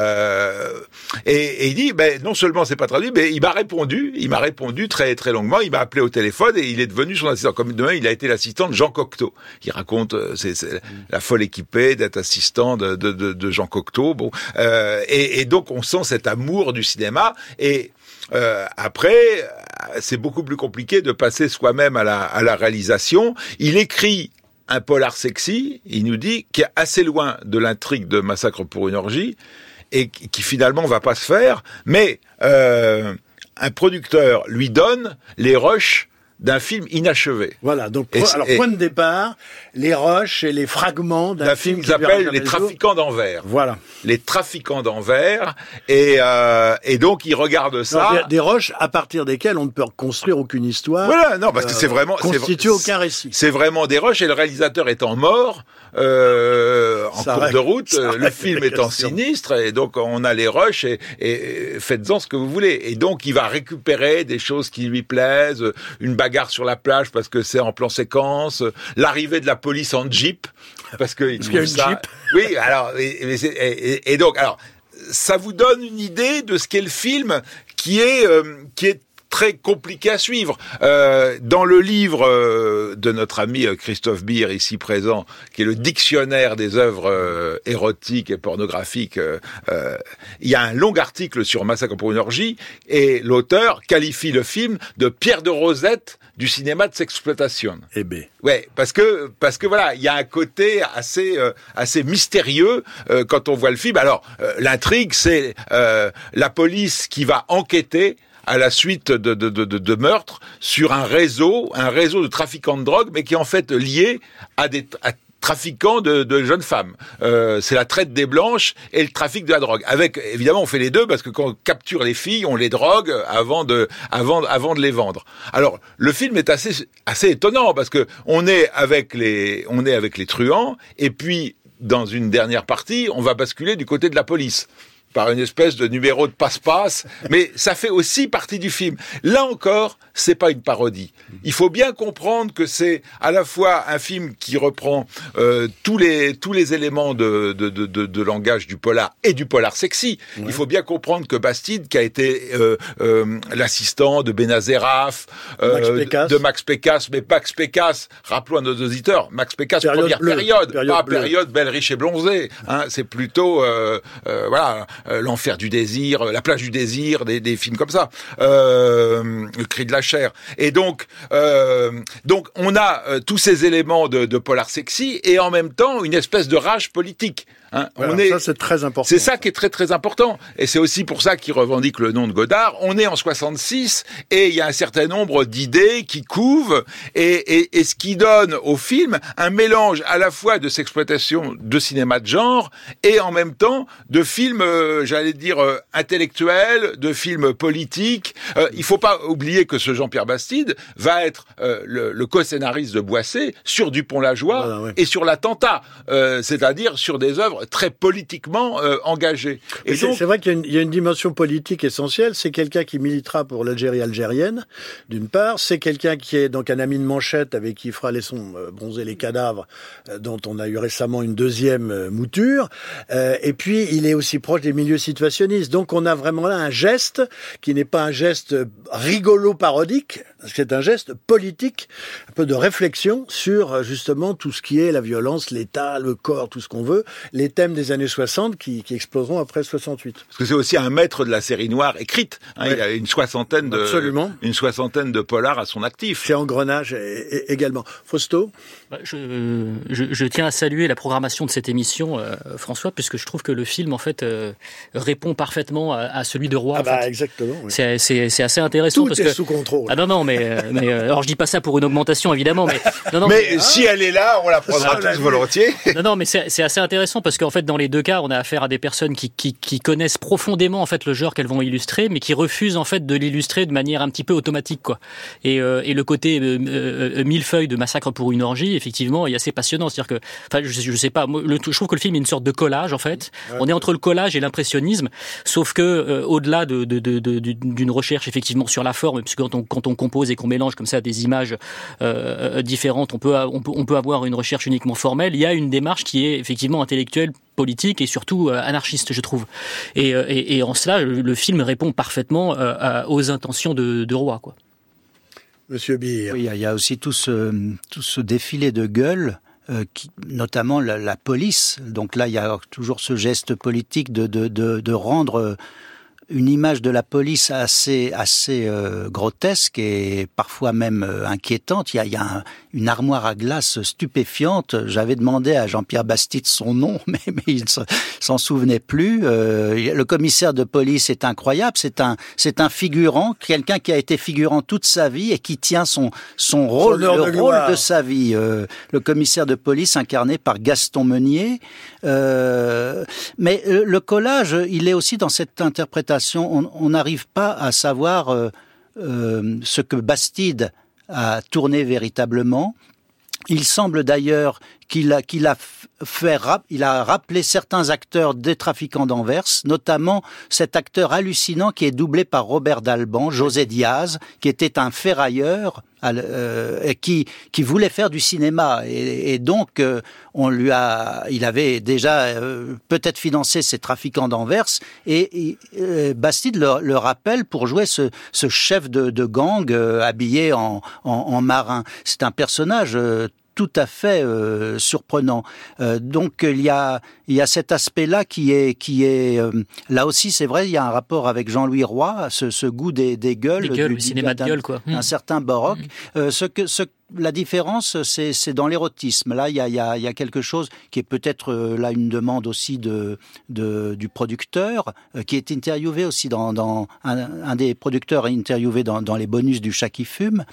il dit, non seulement c'est pas traduit, mais il m'a répondu très très longuement, il m'a appelé au téléphone et il est devenu son assistant. Comme demain, il a été l'assistant de Jean Cocteau. Il raconte, c'est la folle équipée d'être assistant de Jean Cocteau. Bon, et donc on sent cet amour du cinéma. Et après, c'est beaucoup plus compliqué de passer soi-même à la réalisation. Il écrit un polar sexy, il nous dit, qui est assez loin de l'intrigue de Massacre pour une orgie, et qui finalement va pas se faire, mais un producteur lui donne les rushs d'un film inachevé. Voilà, donc point de départ, les rushs et les fragments d'un film qui s'appelle Les Trafiquants d'Anvers. Voilà. Les Trafiquants d'Anvers, et donc il regarde ça. Non, des rushs à partir desquels on ne peut construire aucune histoire. Voilà, non, parce que c'est vraiment constitue aucun récit. C'est vraiment des rushs, et le réalisateur étant mort en cours de route, le film étant sinistre, et donc on a les rushs, et faites-en ce que vous voulez. Et donc il va récupérer des choses qui lui plaisent, une bagarre sur la plage parce que c'est en plan séquence, l'arrivée de la police en jeep parce qu'il y a une ça. Jeep. Oui, alors et donc alors ça vous donne une idée de ce qu'est le film qui est très compliqué à suivre. Dans le livre de notre ami Christophe Beer, ici présent, qui est le dictionnaire des œuvres érotiques et pornographiques, il y a un long article sur Massacre pour une orgie, et l'auteur qualifie le film de Pierre de Rosette du cinéma de sexploitation. Eh ben. Ouais, parce que voilà, il y a un côté assez mystérieux quand on voit le film. Alors, l'intrigue, c'est la police qui va enquêter à la suite de meurtres sur un réseau de trafiquants de drogue, mais qui est en fait lié à trafiquants de jeunes femmes. C'est la traite des blanches et le trafic de la drogue. Avec, évidemment, on fait les deux parce que quand on capture les filles, on les drogue avant de les vendre. Alors, le film est assez étonnant parce que on est avec les truands et puis, dans une dernière partie, on va basculer du côté de la police par une espèce de numéro de passe-passe, mais ça fait aussi partie du film. Là encore, c'est pas une parodie. Il faut bien comprendre que c'est à la fois un film qui reprend tous les éléments de langage du polar et du polar sexy. Ouais. Il faut bien comprendre que Bastide, qui a été l'assistant de Benazeraf, de Max Pécasse, mais Max Pécasse, rappelons à nos auditeurs, Max Pécasse, première période belle, riche et blonzée. Hein, c'est plutôt voilà. L'enfer du désir, la plage du désir, des films comme ça, le cri de la chair. Et donc on a tous ces éléments de polar sexy et en même temps une espèce de rage politique. Hein, ça c'est très important. C'est ça qui est très très important. Et c'est aussi pour ça qu'il revendique le nom de Godard. On est en 66 et il y a un certain nombre d'idées qui couvent et ce qui donne au film un mélange à la fois de s'exploitation de cinéma de genre et en même temps de films, j'allais dire, intellectuels, de films politiques. Il faut pas oublier que ce Jean-Pierre Bastide va être le co-scénariste de Boisset sur Dupont-la-Joie et sur l'attentat, c'est-à-dire sur des œuvres très politiquement engagé. Et donc, c'est vrai qu'il y a une dimension politique essentielle. C'est quelqu'un qui militera pour l'Algérie algérienne, d'une part. C'est quelqu'un qui est donc un ami de Manchette avec qui fera bronzer les cadavres, dont on a eu récemment une deuxième mouture. Et puis, il est aussi proche des milieux situationnistes. Donc, on a vraiment là un geste qui n'est pas un geste rigolo-parodique, c'est un geste politique, un peu de réflexion sur justement tout ce qui est la violence, l'État, le corps, tout ce qu'on veut, les thèmes des années 60 qui exploseront après 68. Parce que c'est aussi un maître de la série noire écrite. Hein, il a une soixantaine de polars à son actif. C'est Engrenage également. Fausto ? Je tiens à saluer la programmation de cette émission, François, puisque je trouve que le film en fait répond parfaitement à celui de Roy. Exactement. Oui. C'est assez intéressant tout est sous contrôle. Ah non, mais alors je dis pas ça pour une augmentation évidemment, mais si elle est là, on la prendra tous volontiers. Non, mais c'est assez intéressant parce qu'en fait dans les deux cas, on a affaire à des personnes qui connaissent profondément en fait le genre qu'elles vont illustrer, mais qui refusent en fait de l'illustrer de manière un petit peu automatique, quoi. Et le côté millefeuille de Massacre pour une orgie, effectivement, est assez passionnant. C'est-à-dire que, enfin, je sais pas, je trouve que le film est une sorte de collage en fait. Ouais. On est entre le collage et l'impressionnisme, sauf que au-delà d'une recherche effectivement sur la forme, puisque quand on compose et qu'on mélange comme ça des images différentes, on peut avoir une recherche uniquement formelle. Il y a une démarche qui est effectivement intellectuelle, politique et surtout anarchiste, je trouve. Et en cela, le film répond parfaitement aux intentions de Roy, quoi. Monsieur Beer. Oui, il y a aussi tout ce défilé de gueules. Notamment la police. Donc là, il y a toujours ce geste politique de rendre une image de la police assez grotesque et parfois même inquiétante. Il y a une armoire à glace stupéfiante. J'avais demandé à Jean-Pierre Bastide son nom, mais il s'en souvenait plus. Le commissaire de police est incroyable. C'est un figurant, quelqu'un qui a été figurant toute sa vie et qui tient son rôle, le rôle de sa vie. Le commissaire de police incarné par Gaston Meunier. Mais le collage, il est aussi dans cette interprétation. On n'arrive pas à savoir ce que Bastide a tourné véritablement. Il semble d'ailleurs qu'il a rappelé certains acteurs des Trafiquants d'Anvers, notamment cet acteur hallucinant qui est doublé par Robert Dalban, José Diaz, qui était un ferrailleur qui voulait faire du cinéma et donc il avait déjà peut-être financé ces Trafiquants d'Anvers et Bastide le rappelle pour jouer ce chef de gang habillé en marin. C'est un personnage tout à fait surprenant. Donc il y a cet aspect-là qui est là aussi, c'est vrai, il y a un rapport avec Jean-Louis Roy, ce goût des gueules, le cinéma de gueule, quoi. Un certain baroque. Ce la différence, c'est dans l'érotisme. Là, il y a quelque chose qui est peut-être là une demande aussi du producteur, qui est interviewé aussi dans un des producteurs interviewé dans les bonus du Chat qui fume,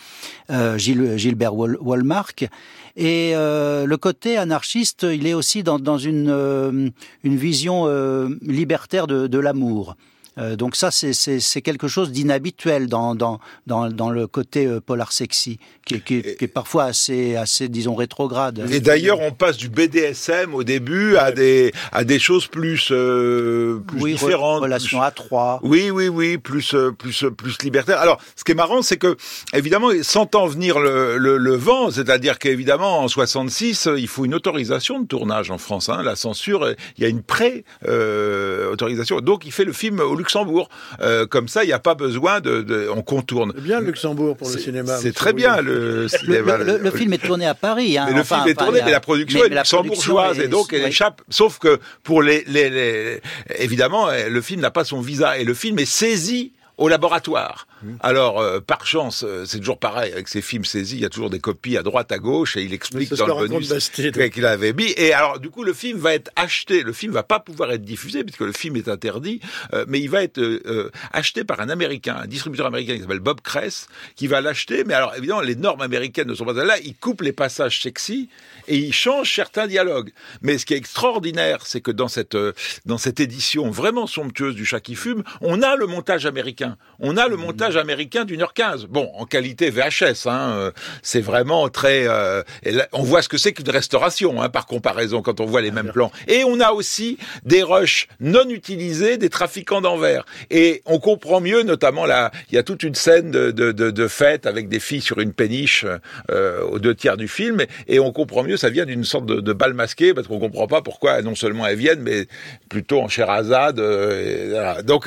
Gilbert Wallmark. Et le côté anarchiste, il est aussi dans une vision libertaire de l'amour. Donc ça, c'est quelque chose d'inhabituel dans le côté polar sexy, qui est parfois assez, disons, rétrograde. Et d'ailleurs, on passe du BDSM au début à des choses plus différentes. Relations à trois. Oui, plus libertaire. Alors, ce qui est marrant, c'est que, évidemment, sentant venir le vent, c'est-à-dire qu'évidemment, en 66, il faut une autorisation de tournage en France, hein. La censure, il y a une autorisation. Donc, il fait le film au Luxembourg. Comme ça, il n'y a pas besoin on contourne. C'est bien le Luxembourg pour le cinéma. C'est très bien le cinéma. Le film est tourné à Paris. Hein, mais le film est tourné, mais la production est luxembourgeoise. Et donc, elle échappe. Sauf que pour évidemment, le film n'a pas son visa. Et le film est saisi au laboratoire. Alors, par chance, c'est toujours pareil, avec ces films saisis, il y a toujours des copies à droite, à gauche, et il explique dans le bonus qu'il avait mis. Et alors, du coup, le film va être acheté. Le film va pas pouvoir être diffusé, puisque le film est interdit, mais il va être acheté par un distributeur américain qui s'appelle Bob Kress, qui va l'acheter. Mais alors, évidemment, les normes américaines ne sont pas là. Il coupe les passages sexy, et il change certains dialogues. Mais ce qui est extraordinaire, c'est que dans cette édition vraiment somptueuse du Chat qui fume, on a le montage américain. On a le montage américain d'1h15. Bon, en qualité VHS, hein, c'est vraiment très... et là, on voit ce que c'est qu'une restauration, hein, par comparaison, quand on voit les mêmes plans. Et on a aussi des rushs non utilisés des trafiquants d'Anvers. Et on comprend mieux, notamment, il y a toute une scène de fête avec des filles sur une péniche aux 2/3 du film, et on comprend mieux, ça vient d'une sorte de bal masqué, parce qu'on comprend pas pourquoi non seulement elles viennent, mais plutôt en Sherazade. Voilà. Donc,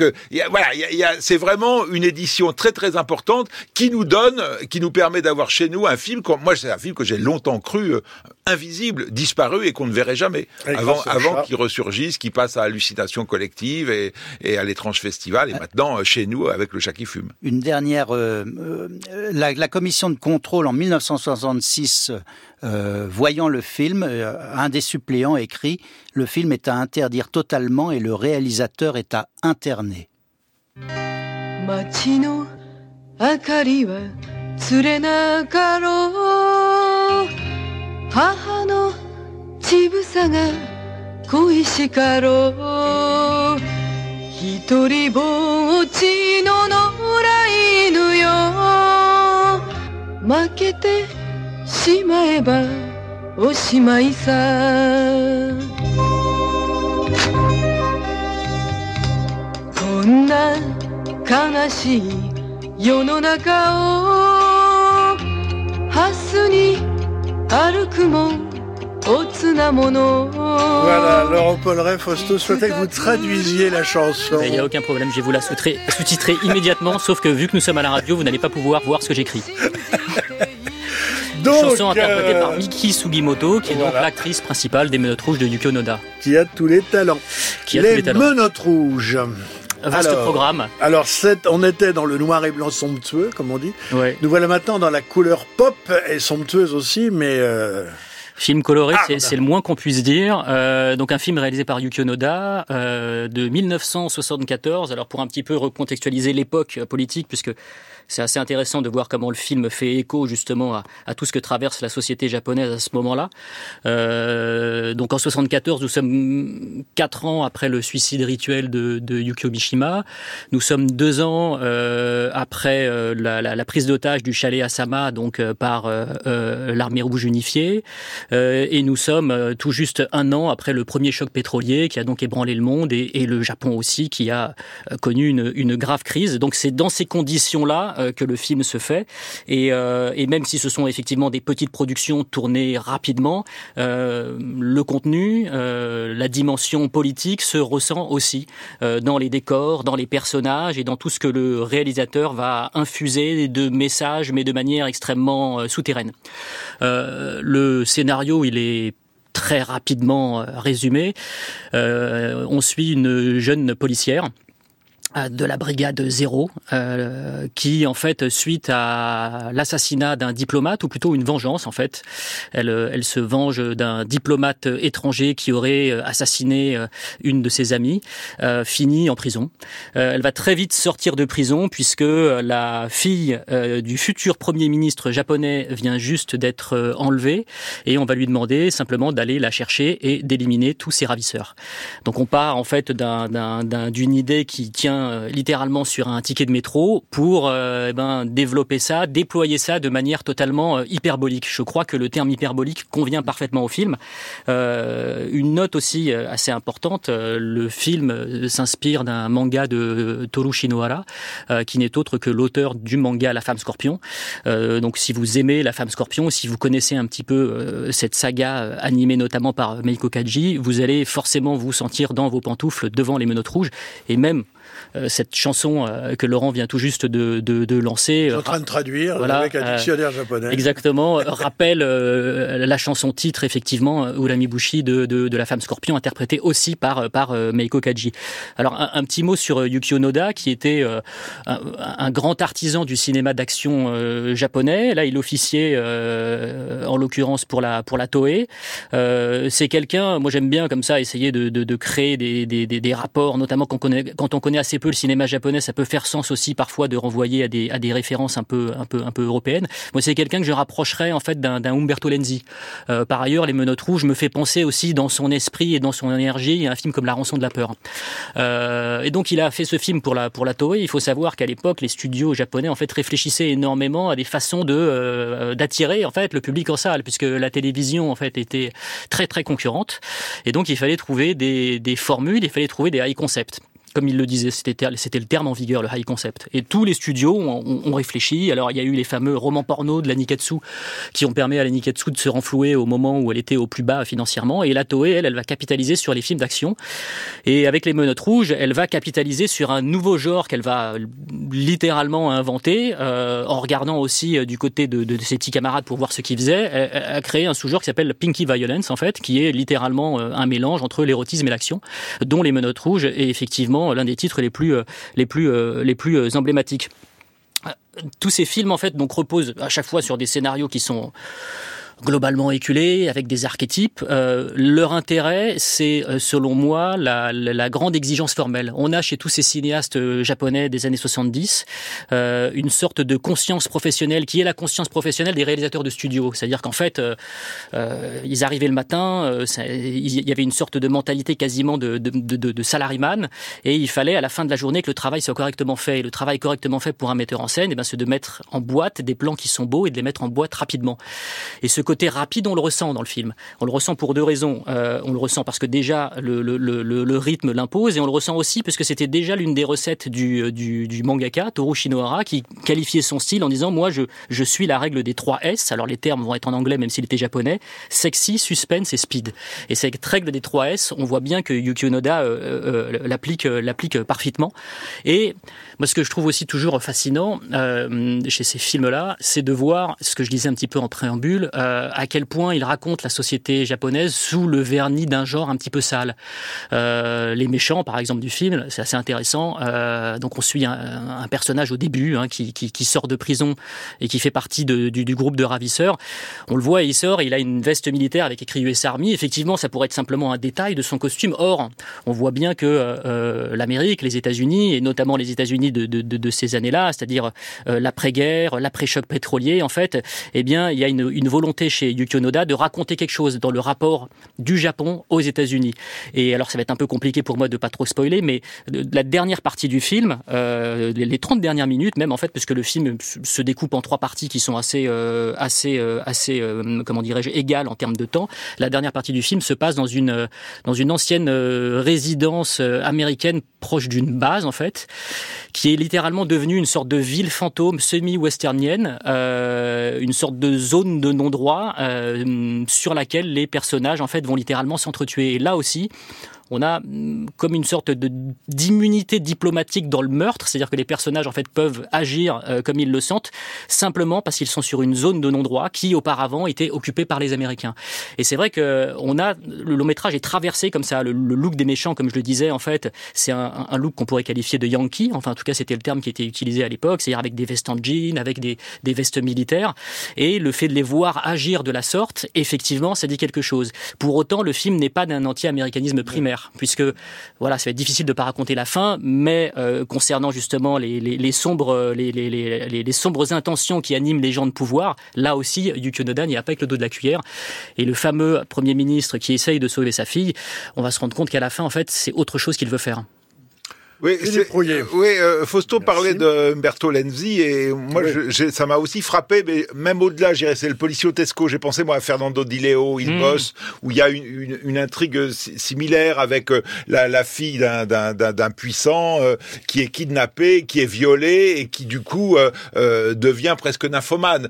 c'est vraiment une édition très très importante qui nous permet d'avoir chez nous un film. Moi, c'est un film que j'ai longtemps cru invisible, disparu et qu'on ne verrait jamais avant qu'il ressurgisse, qu'il passe à Hallucination collective et à l'étrange festival et maintenant chez nous avec le Chat qui fume. Une dernière, la commission de contrôle en 1966, voyant le film, un des suppléants écrit: le film est à interdire totalement et le réalisateur est à interner. 街の明かりは釣れなかろう母の乳房が恋しかろう一人ぼっちの野良犬よ負けてしまえばおしまいさこんな悲しい世の中をハスに歩くもおつなもの Voilà, Laurent Polleret, Fausto souhaitait que vous traduisiez la chanson. Il n'y a aucun problème, je vais vous la sous-titrer immédiatement, sauf que vu que nous sommes à la radio, vous n'allez pas pouvoir voir ce que j'écris. Chanson interprétée par Miki Sugimoto, qui est donc l'actrice principale des Menottes Rouges de Yukio Noda. Qui a tous les talents. Les Menottes Rouges. Vaste programme. Alors, on était dans le noir et blanc somptueux, comme on dit. Ouais. Nous voilà maintenant dans la couleur pop et somptueuse aussi, mais... Film coloré, c'est le moins qu'on puisse dire. Donc un film réalisé par Yukio Noda de 1974. Alors pour un petit peu recontextualiser l'époque politique, puisque c'est assez intéressant de voir comment le film fait écho justement à tout ce que traverse la société japonaise à ce moment-là. Donc en 74, nous sommes 4 ans après le suicide rituel de Yukio Mishima. Nous sommes 2 ans après la prise d'otage du chalet Asama, donc par l'armée rouge unifiée. Et nous sommes tout juste 1 an après le premier choc pétrolier qui a donc ébranlé le monde et le Japon aussi qui a connu une grave crise. Donc c'est dans ces conditions-là que le film se fait et même si ce sont effectivement des petites productions tournées rapidement, le contenu, la dimension politique se ressent aussi dans les décors, dans les personnages et dans tout ce que le réalisateur va infuser de messages mais de manière extrêmement souterraine. Le scénario, il est très rapidement résumé. On suit une jeune policière de la brigade 0, qui en fait, suite à l'assassinat d'un diplomate, ou plutôt une vengeance en fait, elle se venge d'un diplomate étranger qui aurait assassiné une de ses amies, finit en prison. Elle va très vite sortir de prison puisque la fille du futur premier ministre japonais vient juste d'être enlevée, et on va lui demander simplement d'aller la chercher et d'éliminer tous ses ravisseurs. Donc on part en fait d'une idée qui tient littéralement sur un ticket de métro pour développer ça, déployer ça de manière totalement hyperbolique. Je crois que le terme hyperbolique convient parfaitement au film. Une note aussi assez importante, le film s'inspire d'un manga de Toru Shinohara, qui n'est autre que l'auteur du manga La Femme Scorpion. Donc si vous aimez La Femme Scorpion, si vous connaissez un petit peu cette saga animée notamment par Meiko Kaji, vous allez forcément vous sentir dans vos pantoufles devant les menottes rouges, et même cette chanson que Laurent vient tout juste de lancer. Je suis en train de traduire avec un dictionnaire japonais. Exactement, rappelle la chanson titre, effectivement, Uramibushi de La Femme Scorpion, interprétée aussi par Meiko Kaji. Alors, un petit mot sur Yukio Noda, qui était un grand artisan du cinéma d'action japonais. Là, il officiait, en l'occurrence, pour la Toei. C'est quelqu'un, moi j'aime bien comme ça, essayer de créer des rapports, notamment quand on connaît assez peu le cinéma japonais, ça peut faire sens aussi parfois de renvoyer à des références un peu européennes. Moi, c'est quelqu'un que je rapprocherais en fait d'un Umberto Lenzi. Par ailleurs, Les Menottes Rouges me fait penser aussi dans son esprit et dans son énergie à un film comme La Rançon de la peur. Et donc, il a fait ce film pour la Toei. Il faut savoir qu'à l'époque, les studios japonais en fait réfléchissaient énormément à des façons d'attirer en fait le public en salle, puisque la télévision en fait était très très concurrente. Et donc, il fallait trouver des formules, il fallait trouver des high concepts. Comme il le disait, c'était le terme en vigueur, le high concept. Et tous les studios ont réfléchi. Alors, il y a eu les fameux romans porno de la Nikatsu qui ont permis à la Nikatsu de se renflouer au moment où elle était au plus bas financièrement. Et la Toei, elle va capitaliser sur les films d'action. Et avec Les Menottes Rouges, elle va capitaliser sur un nouveau genre qu'elle va littéralement inventer, en regardant aussi du côté de ses petits camarades pour voir ce qu'ils faisaient. Elle a créé un sous-genre qui s'appelle Pinky Violence, en fait, qui est littéralement un mélange entre l'érotisme et l'action, dont Les Menottes Rouges est effectivement l'un des titres les plus emblématiques. Tous ces films en fait donc reposent à chaque fois sur des scénarios qui sont globalement éculés, avec des archétypes. Leur intérêt, c'est, selon moi, la grande exigence formelle. On a chez tous ces cinéastes japonais des années 70 une sorte de conscience professionnelle qui est la conscience professionnelle des réalisateurs de studio. C'est-à-dire qu'en fait, ils arrivaient le matin, il y avait une sorte de mentalité quasiment de salaryman, et il fallait à la fin de la journée que le travail soit correctement fait. Et le travail correctement fait pour un metteur en scène, c'est de mettre en boîte des plans qui sont beaux et de les mettre en boîte rapidement. Et ce côté rapide, on le ressent dans le film. On le ressent pour deux raisons. On le ressent parce que déjà le rythme l'impose, et on le ressent aussi parce que c'était déjà l'une des recettes du mangaka Toru Shinohara, qui qualifiait son style en disant moi je suis la règle des 3 S. Alors les termes vont être en anglais même s'il était japonais: sexy, suspense et speed. Et cette règle des 3 S, on voit bien que Yukio Noda l'applique parfaitement. Et moi, ce que je trouve aussi toujours fascinant chez ces films-là, c'est de voir ce que je disais un petit peu en préambule, à quel point il raconte la société japonaise sous le vernis d'un genre un petit peu sale. Les méchants, par exemple, du film, c'est assez intéressant. Donc, on suit un personnage au début qui sort de prison et qui fait partie du groupe de ravisseurs. On le voit, il sort, il a une veste militaire avec écrit US Army. Effectivement, ça pourrait être simplement un détail de son costume. Or, on voit bien que l'Amérique, les États-Unis, et notamment les États-Unis de ces années-là, c'est-à-dire l'après-guerre, l'après-choc pétrolier, en fait, eh bien, il y a une volonté chez Yukio Noda de raconter quelque chose dans le rapport du Japon aux États-Unis. Et alors, ça va être un peu compliqué pour moi de pas trop spoiler, mais la dernière partie du film, les 30 dernières minutes même, en fait, puisque le film se découpe en 3 parties qui sont assez comment dirais-je, égales en termes de temps. La dernière partie du film se passe dans une ancienne résidence américaine proche d'une base, en fait, qui est littéralement devenue une sorte de ville fantôme semi-westernienne, une sorte de zone de non-droit sur laquelle les personnages en fait vont littéralement s'entretuer. Et là aussi, on a comme une sorte d'immunité diplomatique dans le meurtre, c'est-à-dire que les personnages en fait peuvent agir comme ils le sentent, simplement parce qu'ils sont sur une zone de non-droit qui auparavant était occupée par les Américains. Et c'est vrai que le long métrage est traversé comme ça, le look des méchants, comme je le disais, en fait, c'est un look qu'on pourrait qualifier de yankee, enfin en tout cas c'était le terme qui était utilisé à l'époque, c'est-à-dire avec des vestes en jean, avec des vestes militaires, et le fait de les voir agir de la sorte, effectivement, ça dit quelque chose. Pour autant, le film n'est pas d'un anti-américanisme primaire, puisque voilà, ça va être difficile de pas raconter la fin, mais concernant justement les sombres intentions qui animent les gens de pouvoir, là aussi, Yukio Noda n'y a pas avec le dos de la cuillère. Et le fameux Premier ministre qui essaye de sauver sa fille, on va se rendre compte qu'à la fin, en fait, c'est autre chose qu'il veut faire. Oui, Fausto parlait de Umberto Lenzi et moi, ça m'a aussi frappé, mais même au-delà, je dirais, c'est le poliziotesco. J'ai pensé, moi, à Fernando Di Leo, Il Boss, où il y a une intrigue similaire avec la fille d'un puissant qui est kidnappée, qui est violée et qui, du coup, devient presque nymphomane.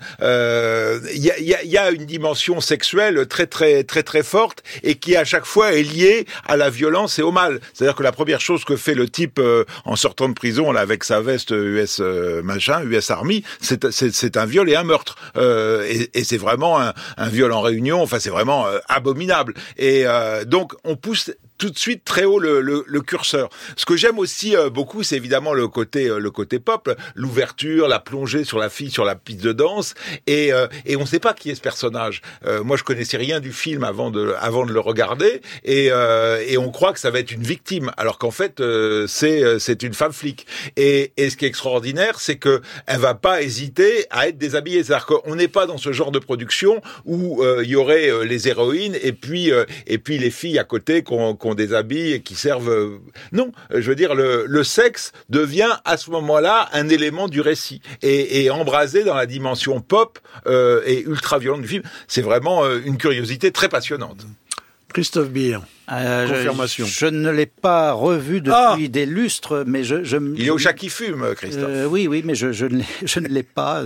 Il y a une dimension sexuelle très, très, très, très forte et qui, à chaque fois, est liée à la violence et au mal. C'est-à-dire que la première chose que fait le type en sortant de prison là avec sa veste US Army, c'est un viol et un meurtre et c'est vraiment un viol en réunion. Enfin, c'est vraiment abominable. Et donc on pousse tout de suite très haut le curseur. Ce que j'aime aussi beaucoup, c'est évidemment le côté pop, l'ouverture, la plongée sur la fille sur la piste de danse, et on ne sait pas qui est ce personnage. Moi, je connaissais rien du film avant de le regarder, et on croit que ça va être une victime, alors qu'en fait c'est une femme flic. Et ce qui est extraordinaire, c'est que elle va pas hésiter à être déshabillée. C'est-à-dire qu'on n'est pas dans ce genre de production où il y aurait les héroïnes et puis les filles à côté qu'on déshabille et qui servent... Non, je veux dire, le sexe devient à ce moment-là un élément du récit et embrasé dans la dimension pop et ultra-violente du film. C'est vraiment une curiosité très passionnante. Christophe Beer. Confirmation. Je ne l'ai pas revu depuis des lustres, mais il est au chat qui fume, Christophe. Oui, mais je ne l'ai pas.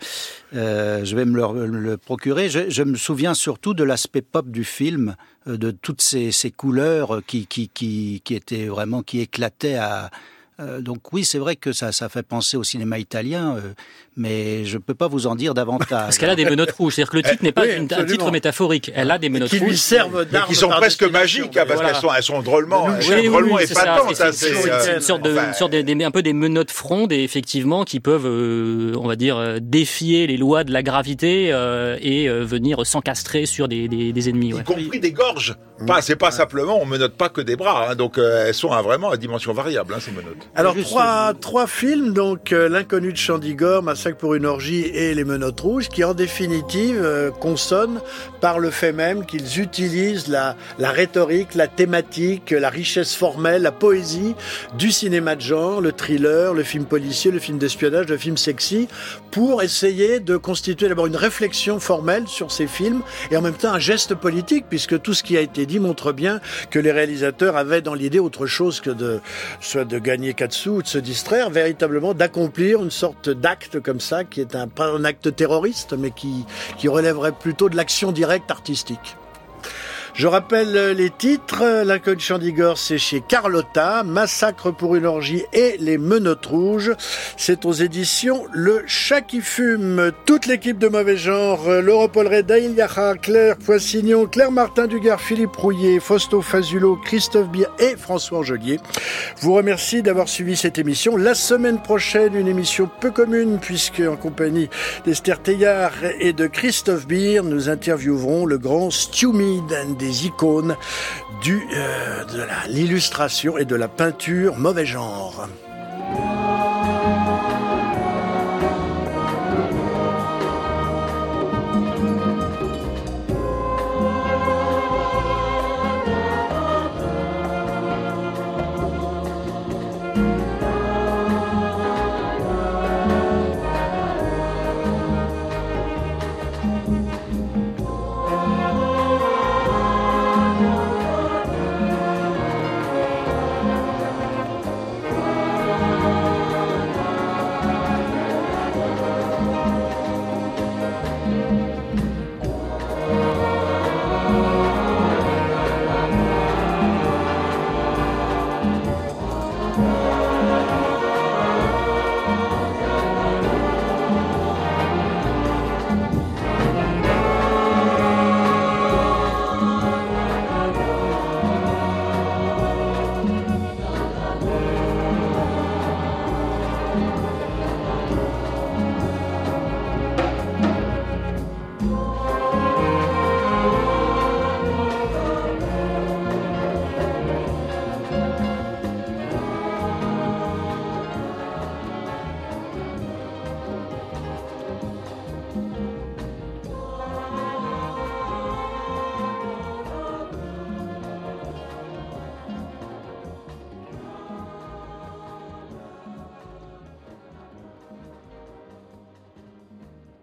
Je vais me le procurer. Je me souviens surtout de l'aspect pop du film, de toutes ces couleurs qui étaient vraiment, qui éclataient à... donc oui, c'est vrai que ça fait penser au cinéma italien, mais je ne peux pas vous en dire davantage. Parce qu'elle a des menottes rouges, c'est-à-dire que le titre n'est pas un titre métaphorique. Elle a des menottes rouges. Qui lui servent d'armes. Qui sont presque magiques, parce qu'elles sont drôlement épatantes. C'est une sorte un peu des menottes frondes, et effectivement, qui peuvent, on va dire, défier les lois de la gravité et venir s'encastrer sur des ennemis. Y compris des gorges. C'est pas simplement, on menotte pas que des bras, donc elles sont vraiment à dimension variable, ces menottes. Alors trois films, donc L'inconnu de Chandigor, Massacre pour une orgie et Les menottes rouges, qui en définitive consonnent par le fait même qu'ils utilisent la rhétorique, la thématique, la richesse formelle, la poésie du cinéma de genre, le thriller, le film policier, le film d'espionnage, le film sexy, pour essayer de constituer d'abord une réflexion formelle sur ces films et en même temps un geste politique, puisque tout ce qui a été dit montre bien que les réalisateurs avaient dans l'idée autre chose que soit de gagner 4 sous ou de se distraire, véritablement d'accomplir une sorte d'acte comme ça, qui est pas un acte terroriste, mais qui relèverait plutôt de l'action directe artistique. Je rappelle les titres. L'inconnu de Chandigor, c'est chez Carlotta. Massacre pour une orgie et Les menottes rouges, c'est aux éditions Le Chat qui fume. Toute l'équipe de Mauvais Genre, Laurent Polleret, Daïl Yaha, Claire Poissignon, Claire Martin Dugard, Philippe Rouillet, Fausto Fazulo, Christophe Beer et François Angelier vous remercie d'avoir suivi cette émission. La semaine prochaine, une émission peu commune, puisque en compagnie d'Esther Teillard et de Christophe Beer, nous interviewerons le grand Stu Mead, des icônes de l'illustration et de la peinture Mauvais Genre.